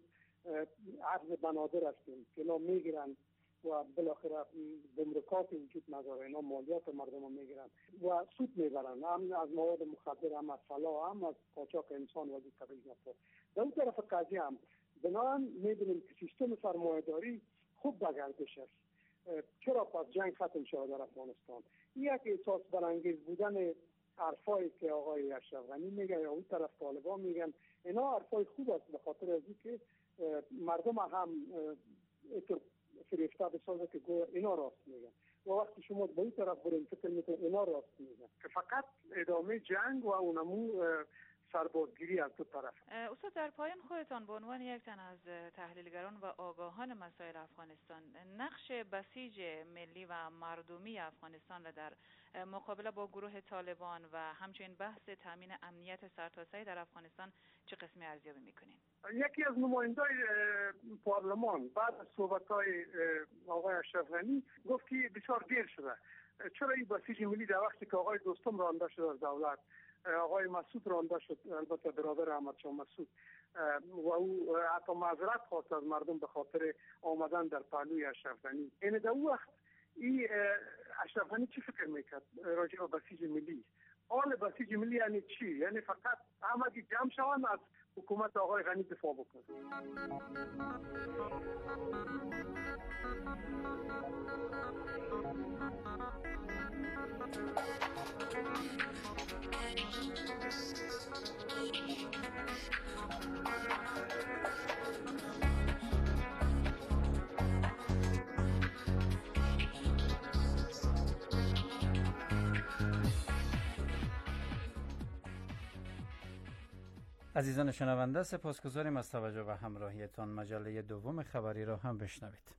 عرض بنادر هستیم که اینا میگیرن و بالاخره گمرکات وجود نداره، اینا مالیات مردم رو میگیرن و سود میبرن، هم از مواد مخدر، هم از طلا، هم از قاچاق انسان و دیگر قبیل مسائل. در اون طرف قضیه هم بنابراین میبینیم که سیستم سرمایه‌داری خوب به گردش است. چرا پس جنگ ختم شده در افغانستان؟ یک احساس برانگیز بودن حرفایی که آقای اشرف غنی میگه یا اون طرف طالبان میگن، اینا حرفای خوب است به خاطر از اینکه مردم هم فریفته بسازه که گویا اینا راست میگن و وقتی شما به این طرف برین فکر میکنید اینا راست میگن که فقط ادامه جنگ و اونمو سربازگیری از دو طرف. استاد در پایان خودتان به عنوان یک تن از تحلیلگران و آگاهان مسائل افغانستان نقش بسیج ملی و مردمی افغانستان را در مقابله با گروه طالبان و همچنین بحث تامین امنیت سرتاسری در افغانستان چه قسمی ارزیابی میکنین؟ یکی از نمایندای پارلمان بعد از صحبت‌های آقای اشرف غنی گفت که بسیار دیر شده. چرا این بسیج ملی در وقتی که آقای دوستم رانده شد از دولت، آقای مسعود رانده شد، البته برادر احمد شاه مسعود، و او حتی معذرت خواست از مردم به خاطر آمدن در پهلوی اشرف غنی. این در اون وقت این اشرف غنی چی فکر میکرد راجع به بسیج ملی؟ آل بسیج ملی یعنی چی؟ یعنی فقط همگی جمع شوند از حکومت آقای غنی دفاع بکنه. عزیزان شنونده، سپاسگزاریم از توجه و همراهیتان. مجله دوم خبری را هم بشنوید.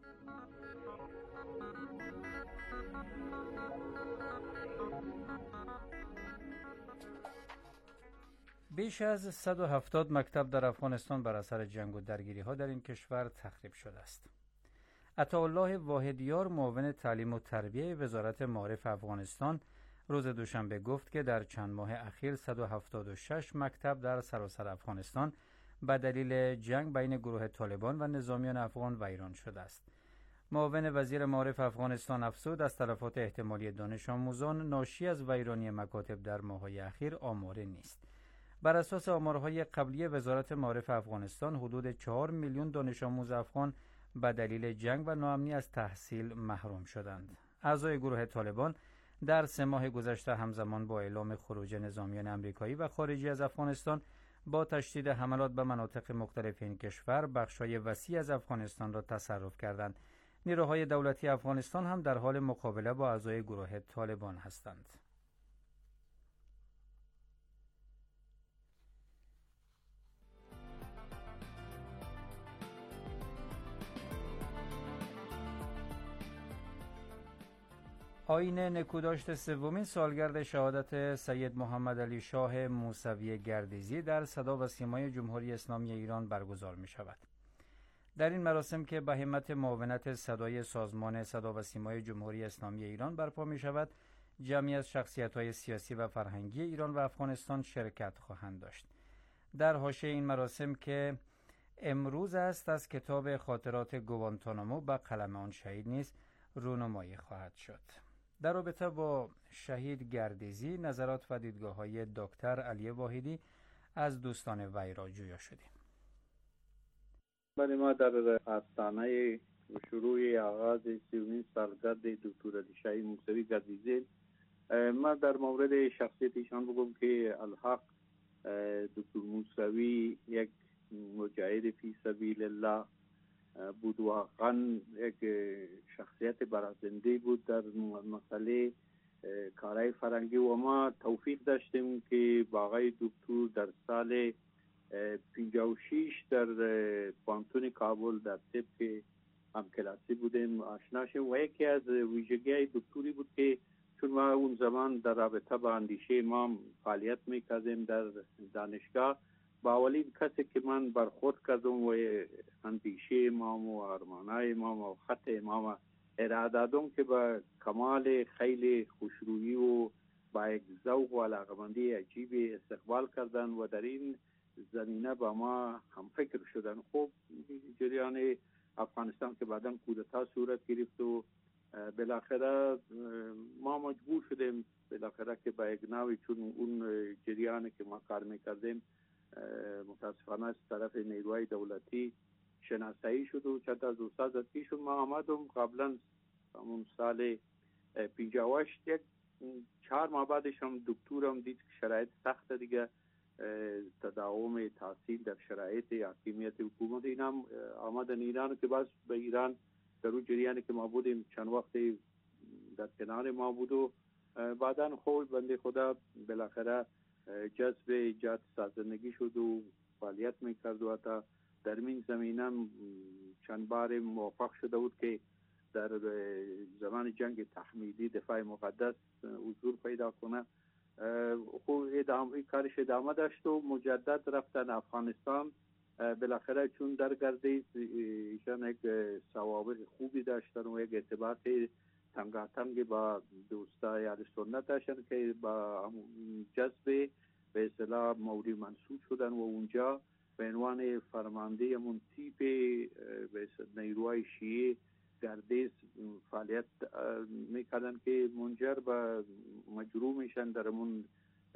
بیش از صد و هفتاد مکتب در افغانستان بر اثر جنگ و درگیری ها در این کشور تخریب شده است. عطاالله واحدیار، معاون تعلیم و تربیه وزارت معارف افغانستان، روز دوشنبه گفت که در چند ماه اخیر صد و هفتاد و شش مکتب در سراسر افغانستان به دلیل جنگ بین گروه طالبان و نظامیان افغان ویران شده است. معاون وزیر معارف افغانستان افزود از تلفات احتمالی دانش آموزان ناشی از ویرانی مکاتب در ماه‌های اخیر آماری نیست. بر اساس آمارهای قبلی وزارت معارف افغانستان، حدود چهار میلیون دانش آموز افغان به دلیل جنگ و ناامنی از تحصیل محروم شدند. اعضای گروه طالبان در سه ماه گذشته همزمان با اعلام خروج نظامیان امریکایی و خارجی از افغانستان با تشدید حملات به مناطق مختلف این کشور بخشای وسیع از افغانستان را تصرف کردند. نیروهای دولتی افغانستان هم در حال مقابله با اعضای گروه طالبان هستند. آیین نکوداشت سومین سالگرد شهادت سید محمد علی شاه موسوی گردیزی در صدا و سیمای جمهوری اسلامی ایران برگزار می شود. در این مراسم که به همت معاونت صدای سازمان صدا و سیمای جمهوری اسلامی ایران برپا می شود، جمعی از شخصیت‌های سیاسی و فرهنگی ایران و افغانستان شرکت خواهند داشت. در حاشیه این مراسم که امروز است از کتاب خاطرات گوانتانامو به قلم آن شهید نیز رونمایی خواهد شد. در رابطه با شهید گردیزی نظرات و دیدگاه‌های دکتر علی واحدی از دوستان وی را جویا شدیم. برای ما در آستانه شروع آغاز سیومین سالگرد دکتر علی شاه موسوی گردیزی، ما در مورد شخصیت ایشان بگم که الحق دکتر موسوی یک مجاهد فی سبیل الله بود، واقعا یک شخصیت برازنده بود در مسئله کارهای فرنگی و ما توفیق داشتیم که با آقای دکتر در سال پنجاه و شش در پانتون کابل در طب همکلاسی بودیم آشنا شدیم و یکی از ویژگی‌های دکتری بود که چون ما اون زمان در رابطه با اندیشه امام فعالیت می‌کردیم در دانشگاه، با اولین کسی که من برخورد کردم و اندیشه امام و ارمانای امام و خط امام ارائه دادم که با کمال خیلی خوشرویی و با یک ذوق و علاقه‌مندی عجیبی استقبال کردن و در این زمینه با ما هم فکر شدن. خب جریان افغانستان که بعداً کودتا صورت گرفت و بالاخره ما مجبور شدیم بالاخره که با یک نوعی، چون اون جریانی که ما کار میکردیم متاسفانه از طرف نیروهای دولتی شناسایی شد و چند از استاد از پیشون ما آمدم قبلا همون سال پنجاه و هشت، یک چهار ماه بعدش هم دکترم دید که شرایط سخت دیگه تداوم تحصیل در شرایط حاکمیت حکومت این هم آمدن ایران که باز به ایران در اون جریانی که ما بودیم چند وقت در کنار ما بود و بعدا خوب بنده خدا بالاخره جذب ایجاد سازندگی شد و فعالیت میکرد و حتی در این زمینه چند بار موفق شده بود که در زمان جنگ تحمیلی دفاع مقدس حضور پیدا کنه. خب ادامه کارش ادامه داشت و مجدد رفتن افغانستان. بالاخره چون در گردید ایشان یک سوابق خوبی داشتن و یک ارتباط تنگاتنگ با دوستای اهل سنت داشتن که با جذب به اصطلاح موری منصوب شدن و اونجا به عنوان فرمانده همون تیپ به نیروهای شیعه گردیز فعالیت میکردن که منجر به مجروح میشن در همون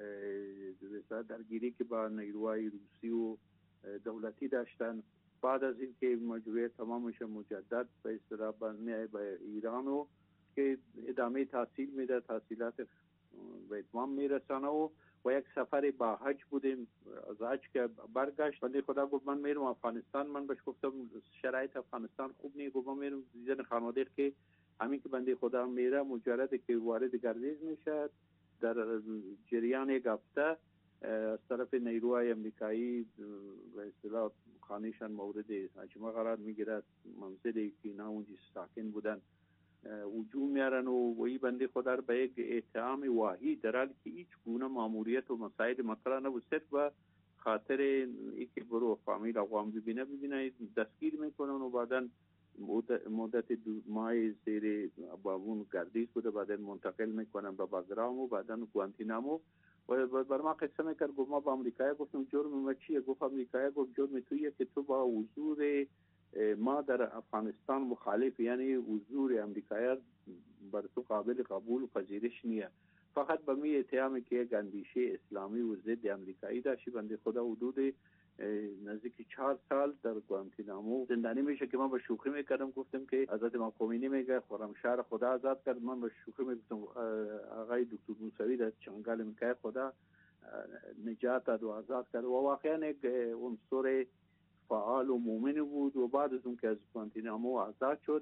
درگیری که با نیروهای روسی و دولتی داشتن. بعد از اینکه مجروحیت تمام میشه مجدد به اصطلاح به ایران و که ادامه تحصیل میده، تحصیلات به اتمام میرسانه و و یک سفر با حج بودیم. از حج که برگشت بنده خدا گفت من میرم افغانستان. من بهش گفتم شرایط افغانستان خوب نیست، گفت من میرم دیدن خانواده که همین که بنده خدا میره مجرد که وارد گردیز میشه در جریان یک هفته از طرف نیروهای امریکایی به اصطلاح خانهشان مورد هجمه قرار میگیرد. منزلی که اینا اونجا ساکن بودن هجوم میارن و وی بنده خدا را به یک اتهام واهی در حالی که هیچ گونه ماموریت و مسائل مطرح نبود، صرف به خاطر اینکه برو فامیل اقوام ببینه ببینه دستگیر میکنن و بعدا مدت دو ماه زیر بابون گردیز بوده، بعدا منتقل میکنن به باگرام و بعدا گوانتینامو. و بر ما قصه میکرد گفت ما با امریکایی گفتم جرم ما چیه؟ گفت امریکایی گفت جرم تویه که تو با حضور ما در افغانستان مخالف، یعنی حضور امریکایی بر تو قابل قبول و پذیرش نیه، فقط به می اتهامی که یک اندیشه اسلامی و ضد امریکایی داشتی. بنده خدا حدود نزدیک چهار سال در گوانتینامو زندانی میشه که من به شوخی میکردم گفتم که حضرت امام خمینی میگه خرمشهر خدا آزاد کرد، من به شوخی میگفتم آقای دکتر موسوی در چنگال امریکایی خدا نجات داد و آزاد کرد و واقعا یک عنصر فعال و مومن بود. و بعد از اون که از گوانتینامو آزاد شد،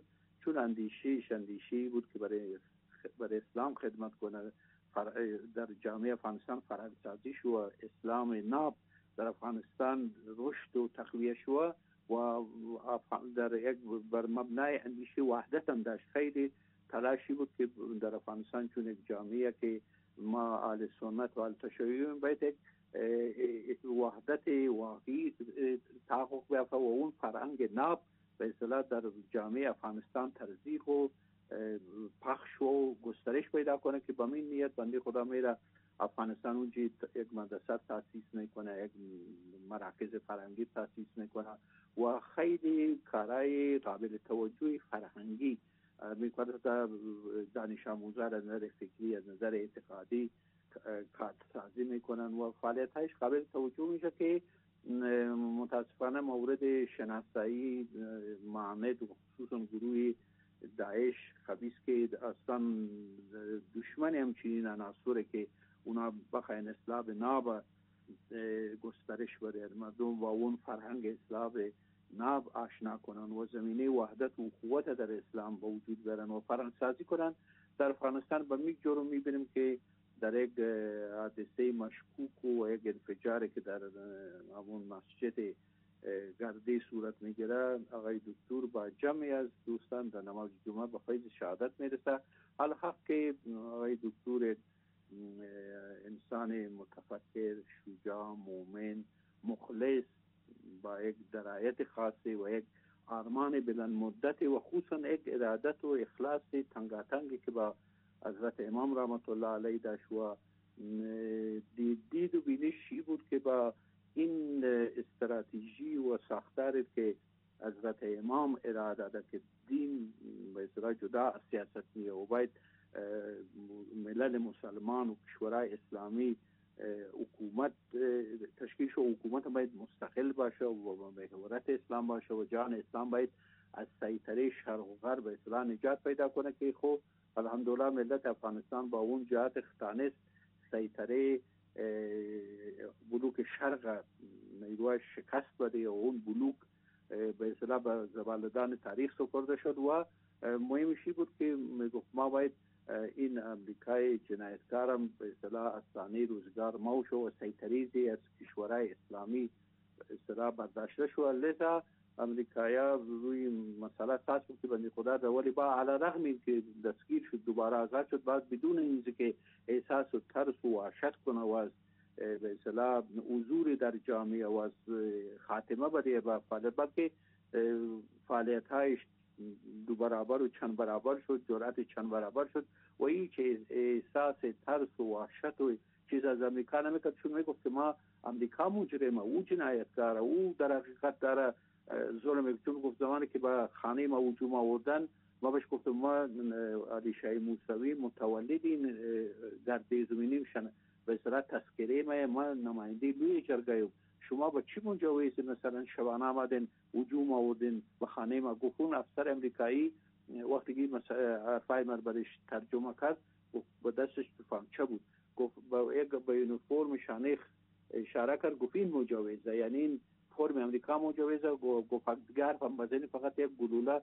چون اندیشهش اندیشه‌ای بود که برای برای اسلام خدمت کنه. در جامعه افغانستان فرهنگ‌سازی شد و اسلام ناب در افغانستان رشد و تقویه شد و در یک بر مبنای اندیشه وحدت هم داشت. خیلی تلاشی بود که در افغانستان چون یک جامعه که ما اهل سنت و اهل تشیع باید یک وحدت واقعی تحقق بیافته و اون فرهنگ ناب به اصطلاح در جامعه افغانستان ترسیخ و پخش و گسترش پیدا کنه که با این نیت بنده خدا میره افغانستان اونجا یک مدرسه تاسیس میکنه، یک مراکز فرهنگی تاسیس میکنه و خیلی کارهای قابل توجه فرهنگی میکنه. در دانش آموزان از نظر فکری از نظر اعتقادی کارسازی میکنن و فعالیت‌هایش قابل توجه میشه که متاسفانه مورد شناسایی معاند و خصوصا گروه داعش خبیث که اصلا دشمن همچنین عناصره که اونا بخواین اسلام ناب گسترش بده مردم و اون فرهنگ اسلام ناب آشنا کنن و زمینه وحدت و قوت در اسلام به وجود بیارن و فرهنگ‌سازی کنن. در افغانستان به می جرم میبینیم که در یک حادثه مشکوک و یک انفجار که در همون مسجد گردی صورت میگیره آقای دکتر با جمعی از دوستان در نماز جمعه به فیض شهادت میرسه. الحق که آقای دکتر انسان متفکر، شجاع، مؤمن، مخلص با یک درایت خاصی و یک آرمان بلند مدت و خصوصا یک ارادت و اخلاص تنگاتنگی که با حضرت امام رحمت الله علیه داشت و دید و بینشی بود که با این استراتژی و ساختار که حضرت امام اراده داده که دین به اصطلاح جدا از سیاست نیه و باید ملل مسلمان و کشورهای اسلامی حکومت تشکیل شو، حکومت باید مستقل باشه و محورت اسلام باشه و جان اسلام باید از سیطره شرق و غرب به اصطلاح نجات پیدا کنه که خب الحمدلله ملت افغانستان با اون جهت اختانست سیطره بلوک شرق نیروی شکست بده و اون بلوک به اصطلاح به زبالدان تاریخ سپرده شد و مهمشی بود که ما باید این امریکای جنایتکارم به اصطلاح از ثانه روزگار موشو و سیطریزی از کشورهای اسلامی به اصطلاح برداشته شد. لذا امریکایا روی مسئله خاص بود که بنده خدا در ولی با علی رغم این که دستگیر شد دوباره آزاد شد بعد بدون اینکه که احساس و ترس و وحشت کنه و از به اصطلاح حضور در جامعه و از خاتمه بده و فعالیت بلکه فعالیت هایش دو برابر و چند برابر شد، جرأت چند برابر شد و این که احساس ترس و وحشت و چیز از امریکا نمیکرد چون میگفت که ما امریکا مجرمه او جنایتکاره او در حقیقت داره ظلم. چون گفت زمانی که به خانه ما هجوم آوردن ما بهش گفتم ما علی شاه موسوی متولد این گرد زمینی میشن به اصطلاح تذکره ما ما نماینده لوی جرگه شما با چی مجوز مثلا شبانه آمدن هجوم آوردن به خانه ما؟ گفتون افسر امریکایی وقتی که حرفای من برش ترجمه کرد با دستش تفنگچه بود گفت با یک با یونیفرم شانه اشاره کرد گفت این مجوزه یعنی این فرم امریکا مجوزه گفت دیگر هم بزنی فقط یک گلوله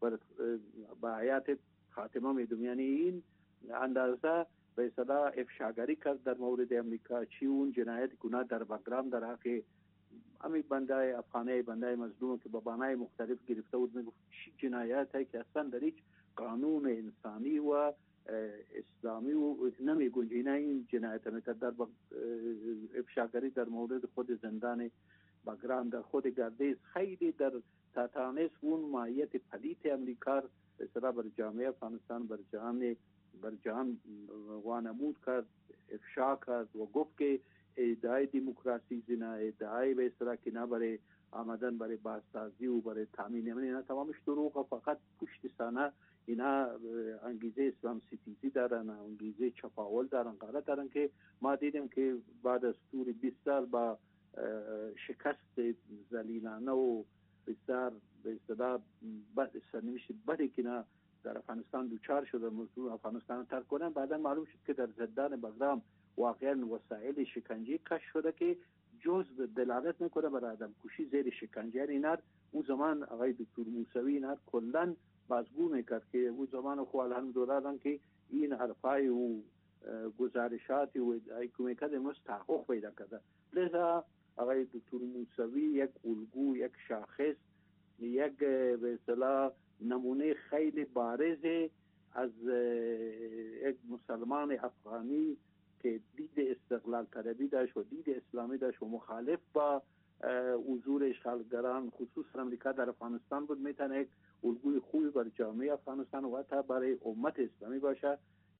با حیات خاتمه میدوم یعنی این اندازه به اصطلاح افشاگری کرد در مورد امریکا چی اون جنایت گناه در بگرام در حق همین بندای افغانه بندای مظلوم که با بانای مختلف گرفته بود میگفت چی جنایت هایی که اصلا در هیچ قانون انسانی و اسلامی و نمی گنجه نه این جنایت همی در افشاگری در مورد خود زندان بگرام در خود گردیز خیلی در تاتانس اون ماهیت پلیت امریکا اصلا بر جامعه افغانستان بر جهان بر جهان وانمود کرد افشا کرد و گفت که ادعای دموکراسی زنا ادعای به اصطلاح که نه برای آمدن برای بازسازی و برای تامین امن اینا تمامش دروغه فقط پشت سانه اینا انگیزه اسلام ستیزی دارن انگیزه چپاول دارن غلط دارن که ما دیدیم که بعد از طول بیست سال با شکست ذلیلانه و بسیار به اصطلاح بد سرنوشت بدی که نه در افغانستان دوچار شده موضوع افغانستان ترک کنن بعدا معلوم شد که در زندان بگرام واقعا وسایل شکنجه کشف شده که جز دلالت میکنه بر آدم کشی زیر شکنجه. اینا اون زمان آقای دکتر موسوی اینا کلا بازگو میکرد که او زمان خو الحمدلله که این حرفای و گزارشات و ادعای که میکرد امروز تحقق پیدا کرده. لذا آقای دکتر موسوی یک الگو، یک شاخص، یک به اصطلاح نمونه خیلی بارز از یک مسلمان افغانی که دید استقلال طلبی داشت و دید اسلامی داشت و مخالف با حضور اشغالگران خصوصا امریکا در افغانستان بود، میتونه یک الگوی خوبی برای جامعه افغانستان و حتی برای امت اسلامی باشه.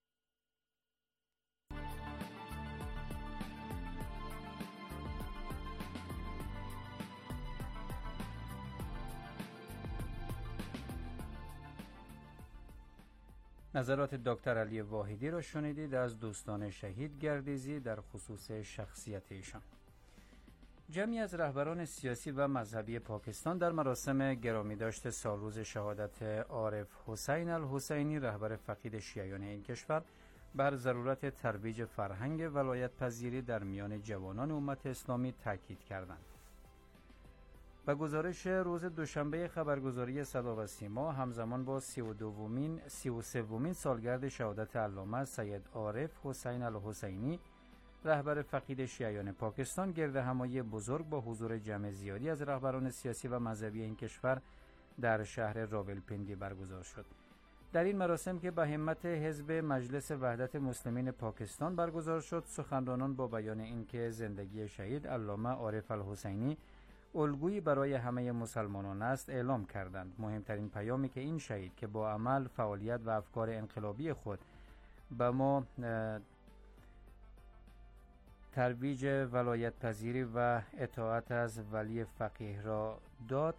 نظرات دکتر علی واحدی را شنیدید از دوستان شهید گردیزی در خصوص شخصیت ایشان. جمعی از رهبران سیاسی و مذهبی پاکستان در مراسم گرامی داشت سالروز شهادت عارف حسین الحسینی رهبر فقید شیعیان این کشور بر ضرورت ترویج فرهنگ ولایت پذیری در میان جوانان امت اسلامی تاکید کردند. و گزارش روز دوشنبه خبرگزاری صدا و سیما همزمان با سی و دومین سی و سومین سالگرد شهادت علامه سید عارف حسین الحسینی رهبر فقید شیعیان پاکستان گرد همایی بزرگ با حضور جمع زیادی از رهبران سیاسی و مذهبی این کشور در شهر راولپندی برگزار شد. در این مراسم که به همت حزب مجلس وحدت مسلمین پاکستان برگزار شد، سخنرانان با بیان اینکه زندگی شهید علامه عارف الحسینی الگویی برای همه مسلمانان است اعلام کردند. مهمترین پیامی که این شهید که با عمل، فعالیت و افکار انقلابی خود به ما ترویج ولایت پذیری و اطاعت از ولی فقیه را داد،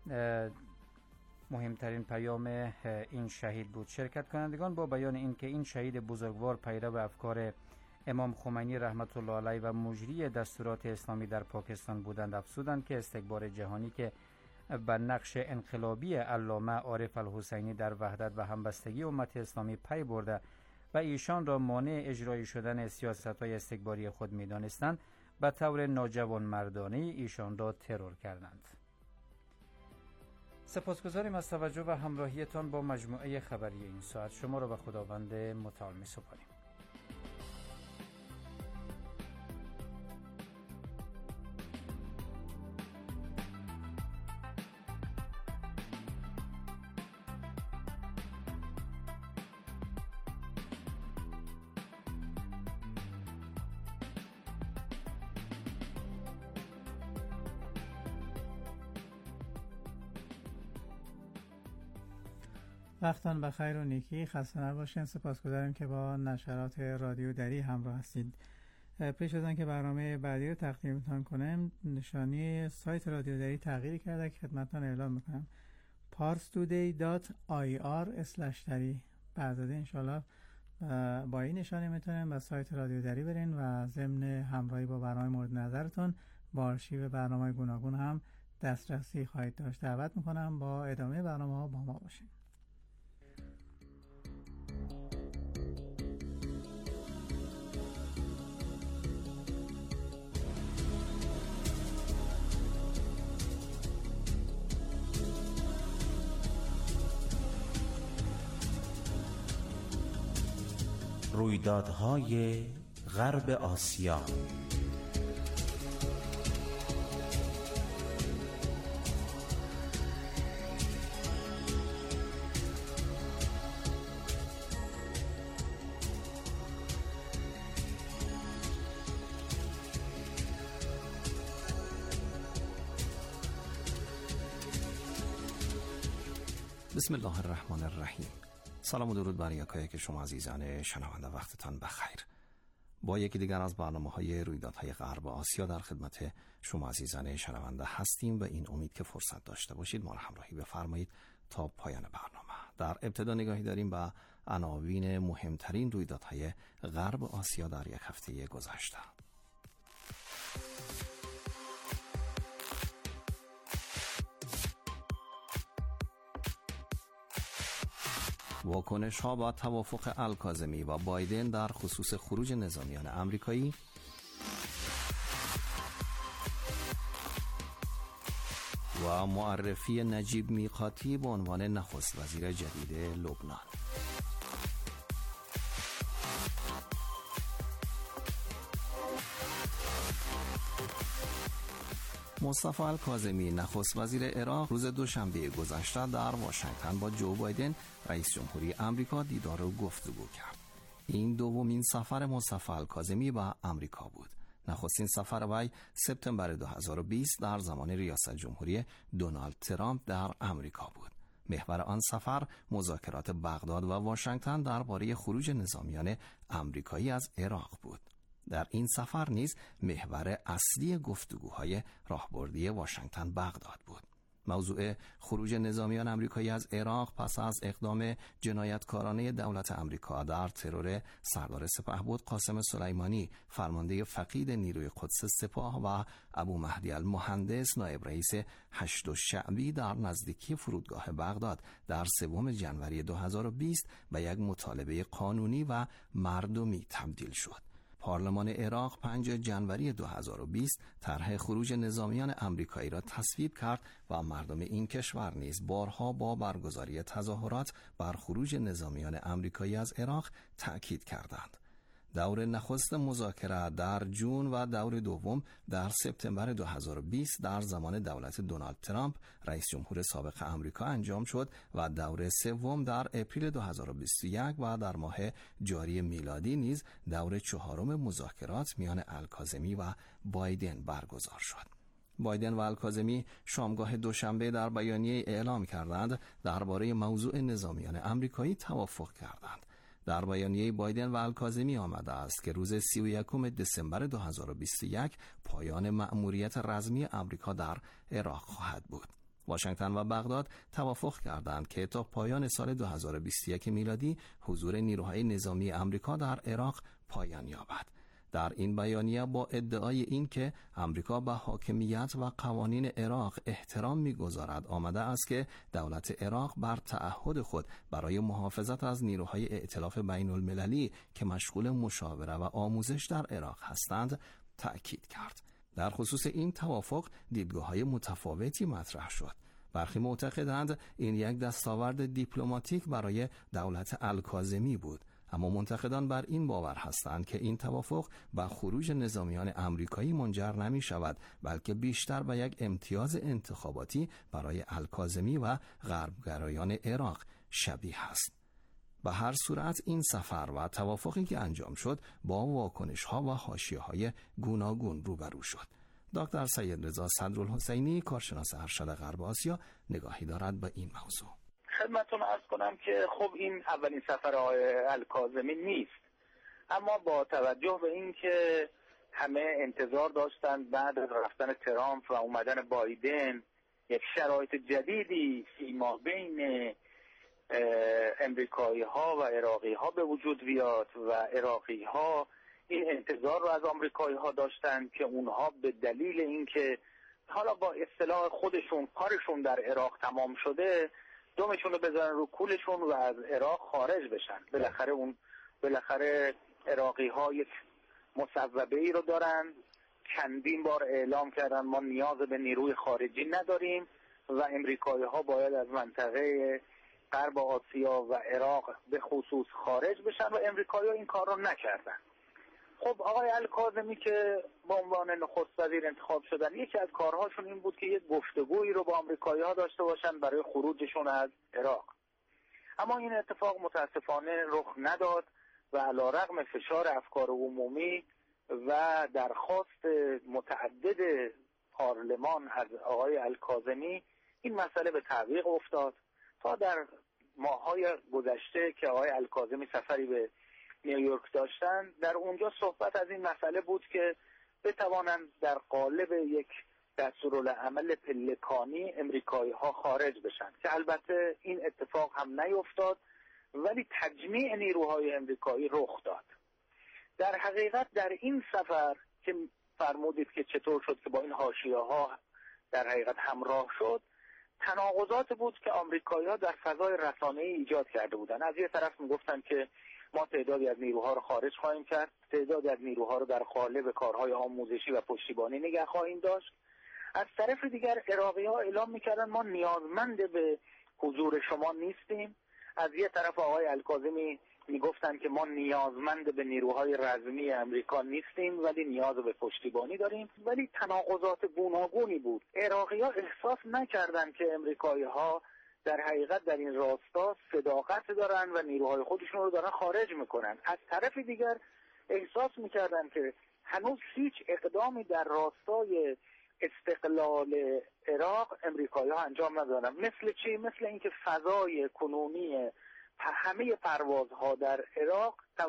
مهمترین پیام این شهید بود. شرکت کنندگان با بیان اینکه این شهید بزرگوار پیرو افکار امام خمینی رحمت الله علیه و مجری دستورات اسلامی در پاکستان بودند افزودند که استکبار جهانی که به نقش انقلابی علامه عارف الحسینی در وحدت و همبستگی امت اسلامی پی برده و ایشان را مانع اجرای شدن سیاست‌های استکباری خود می‌دانستند، به طور ناجوانمردانه ایشان را ترور کردند. سپاسگزاریم از توجه و همراهیتان با مجموعه خبری این ساعت. شما را به خداوند متعال می‌سپاریم. وقتان بخیر و نیکی، خسته نباشین. سپاسگزاریم که با نشرات رادیو دری همراه هستید. پیش از آنکه برنامه بعدی رو تقدیمتان کنم، نشانی سایت رادیو دری تغییر کرده که خدمتتان اعلام میکنم. پارس تودی دات آی آر اسلش دری. بعد از انشالله با این نشانی میتونید به سایت رادیو دری برین و ضمن همراهی با برنامه مورد نظرتون با آرشیو برنامه گوناگون هم دسترسی خواهید داشت. دعوت میکنم با ادامه برنامه ها با ما باشین. رویدادهای غرب آسیا. بسم الله الرحمن الرحیم. سلام و درود بر یکایک که شما عزیزان شنونده، وقتتان بخیر. با یکی دیگر از برنامه‌های رویدادهای غرب آسیا در خدمت شما عزیزان شنونده هستیم و این امید که فرصت داشته باشید ما را همراهی بفرمایید تا پایان برنامه. در ابتدا نگاهی داریم به عناوین مهمترین رویدادهای غرب آسیا در یک هفته گذشته. واکنش ها با توافق الکاظمی و بایدن در خصوص خروج نظامیان آمریکایی و معرفی نجیب میقاتی به عنوان نخست وزیر جدید لبنان. مصطفی الکاظمی نخست وزیر عراق روز دوشنبه گذشته در واشنگتن با جو بایدن رئیس جمهوری آمریکا دیدار و گفتگو کرد. این دومین سفر مصطفی الکاظمی به آمریکا بود. نخستین سفر وی سپتامبر دو هزار و بیست در زمان ریاست جمهوری دونالد ترامپ در آمریکا بود. محور آن سفر مذاکرات بغداد و واشنگتن درباره خروج نظامیان آمریکایی از عراق بود. در این سفر نیز محور اصلی گفتگوهای راهبردی واشنگتن بغداد بود. موضوع خروج نظامیان آمریکایی از عراق پس از اقدام جنایتکارانه دولت آمریکا در ترور سردار سپهبد قاسم سلیمانی، فرمانده فقید نیروی قدس سپاه، و ابو مهدی المهندس نایب رئیس هشت شعبی در نزدیکی فرودگاه بغداد در سوم ژانویه دو هزار و بیست به یک مطالبه قانونی و مردمی تبدیل شد. پارلمان عراق پنجم ژانویه دو هزار و بیست طرح خروج نظامیان آمریکایی را تصویب کرد و مردم این کشور نیز بارها با برگزاری تظاهرات بر خروج نظامیان آمریکایی از عراق تأکید کردند. دور نخست مذاکره در جون و دور دوم در سپتامبر دو هزار و بیست در زمان دولت دونالد ترامپ رئیس جمهور سابق آمریکا انجام شد و دور سوم در اپریل دو هزار و بیست و یک و در ماه جاری میلادی نیز دور چهارم مذاکرات میان الکاظمی و بایدن برگزار شد. بایدن و الکاظمی شامگاه دوشنبه در بیانیه اعلام کردند درباره موضوع نظامیان آمریکایی توافق کردند. در بیانیه بایدن و الکاظمی آمده است که روز سی و یکم دسامبر دو هزار و بیست و یک پایان مأموریت رسمی آمریکا در عراق خواهد بود. واشنگتن و بغداد توافق کردند که تا پایان سال دو هزار و بیست و یک میلادی حضور نیروهای نظامی آمریکا در عراق پایان یابد. در این بیانیه با ادعای این که آمریکا به حاکمیت و قوانین عراق احترام می‌گذارد آمده است که دولت عراق بر تعهد خود برای محافظت از نیروهای ائتلاف بین المللی که مشغول مشاوره و آموزش در عراق هستند تأکید کرد. در خصوص این توافق دیدگاه‌های متفاوتی مطرح شد. برخی معتقدند این یک دستاورد دیپلماتیک برای دولت الکاظمی بود، اما منتقدان بر این باور هستند که این توافق به خروج نظامیان آمریکایی منجر نمی شود، بلکه بیشتر به یک امتیاز انتخاباتی برای الکاظمی و غربگرایان عراق شبیه است. به هر صورت این سفر و توافقی که انجام شد با واکنش‌ها و حاشیه‌های گوناگون روبرو شد. دکتر سید رضا صدرالحسینی، کارشناس ارشد غرب آسیا، نگاهی دارد به این موضوع. خدمتتون عرض کنم که خب این اولین سفر آقای الکاظمی نیست، اما با توجه به این که همه انتظار داشتند بعد از رفتن ترامپ و اومدن بایدن یک شرایط جدیدی فیما بین امریکایی ها و عراقی ها به وجود بیاد و عراقی ها این انتظار رو از آمریکایی ها داشتند که اونها به دلیل اینکه حالا با اصطلاح خودشون کارشون در عراق تمام شده دومشون رو بذارن رو کولشون و از عراق خارج بشن. بالاخره اون بالاخره عراقی ها یک مصوبه ای رو دارن، چندین بار اعلام کردن ما نیاز به نیروی خارجی نداریم و امریکایی ها باید از منطقه غرب آسیا و عراق به خصوص خارج بشن و امریکایی ها این کار رو نکردن. خب آقای الکاظمی که به عنوان نخست وزیر انتخاب شدن یکی از کارهاشون این بود که یک گفتگویی رو با آمریکایی ها داشته باشن برای خروجشون از عراق، اما این اتفاق متاسفانه رخ نداد و علیرغم فشار افکار عمومی و درخواست متعدد پارلمان از آقای الکاظمی این مسئله به تعویق افتاد تا در ماه‌های گذشته که آقای الکاظمی سفری به نیویورک داشتن در اونجا صحبت از این مسئله بود که بتوانند در قالب یک دستورالعمل پلکانی امریکایی ها خارج بشن که البته این اتفاق هم نیفتاد ولی تجمیع نیروهای امریکایی رخ داد. در حقیقت در این سفر که فرمودید که چطور شد که با این حاشیه ها در حقیقت همراه شد، تناقضات بود که آمریکایی ها در فضای رسانه‌ای ایجاد کرده بودند. از یه طرف میگفتن که ما تعدادی از نیروها رو خارج خواهیم کرد، تعدادی از نیروها رو در قالب کارهای آموزشی و پشتیبانی نگه خواهیم داشت، از طرف دیگر عراقی ها اعلام میکردن ما نیازمند به حضور شما نیستیم. از یه طرف آقای الکاظمی میگفتن که ما نیازمند به نیروهای رزمی امریکا نیستیم ولی نیاز به پشتیبانی داریم. ولی تناقضات گوناگونی بود. عراقی ها احساس نکردن که امریکایی ها در حقیقت در این راستا صداقت دارن و نیروهای خودشون رو دارن خارج میکنن. از طرف دیگر احساس میکردن که هنوز هیچ اقدامی در راستای استقلال عراق امریکایی ها انجام ندادن. مثل چی؟ مثل اینکه فضای کنونی همه پروازها در عراق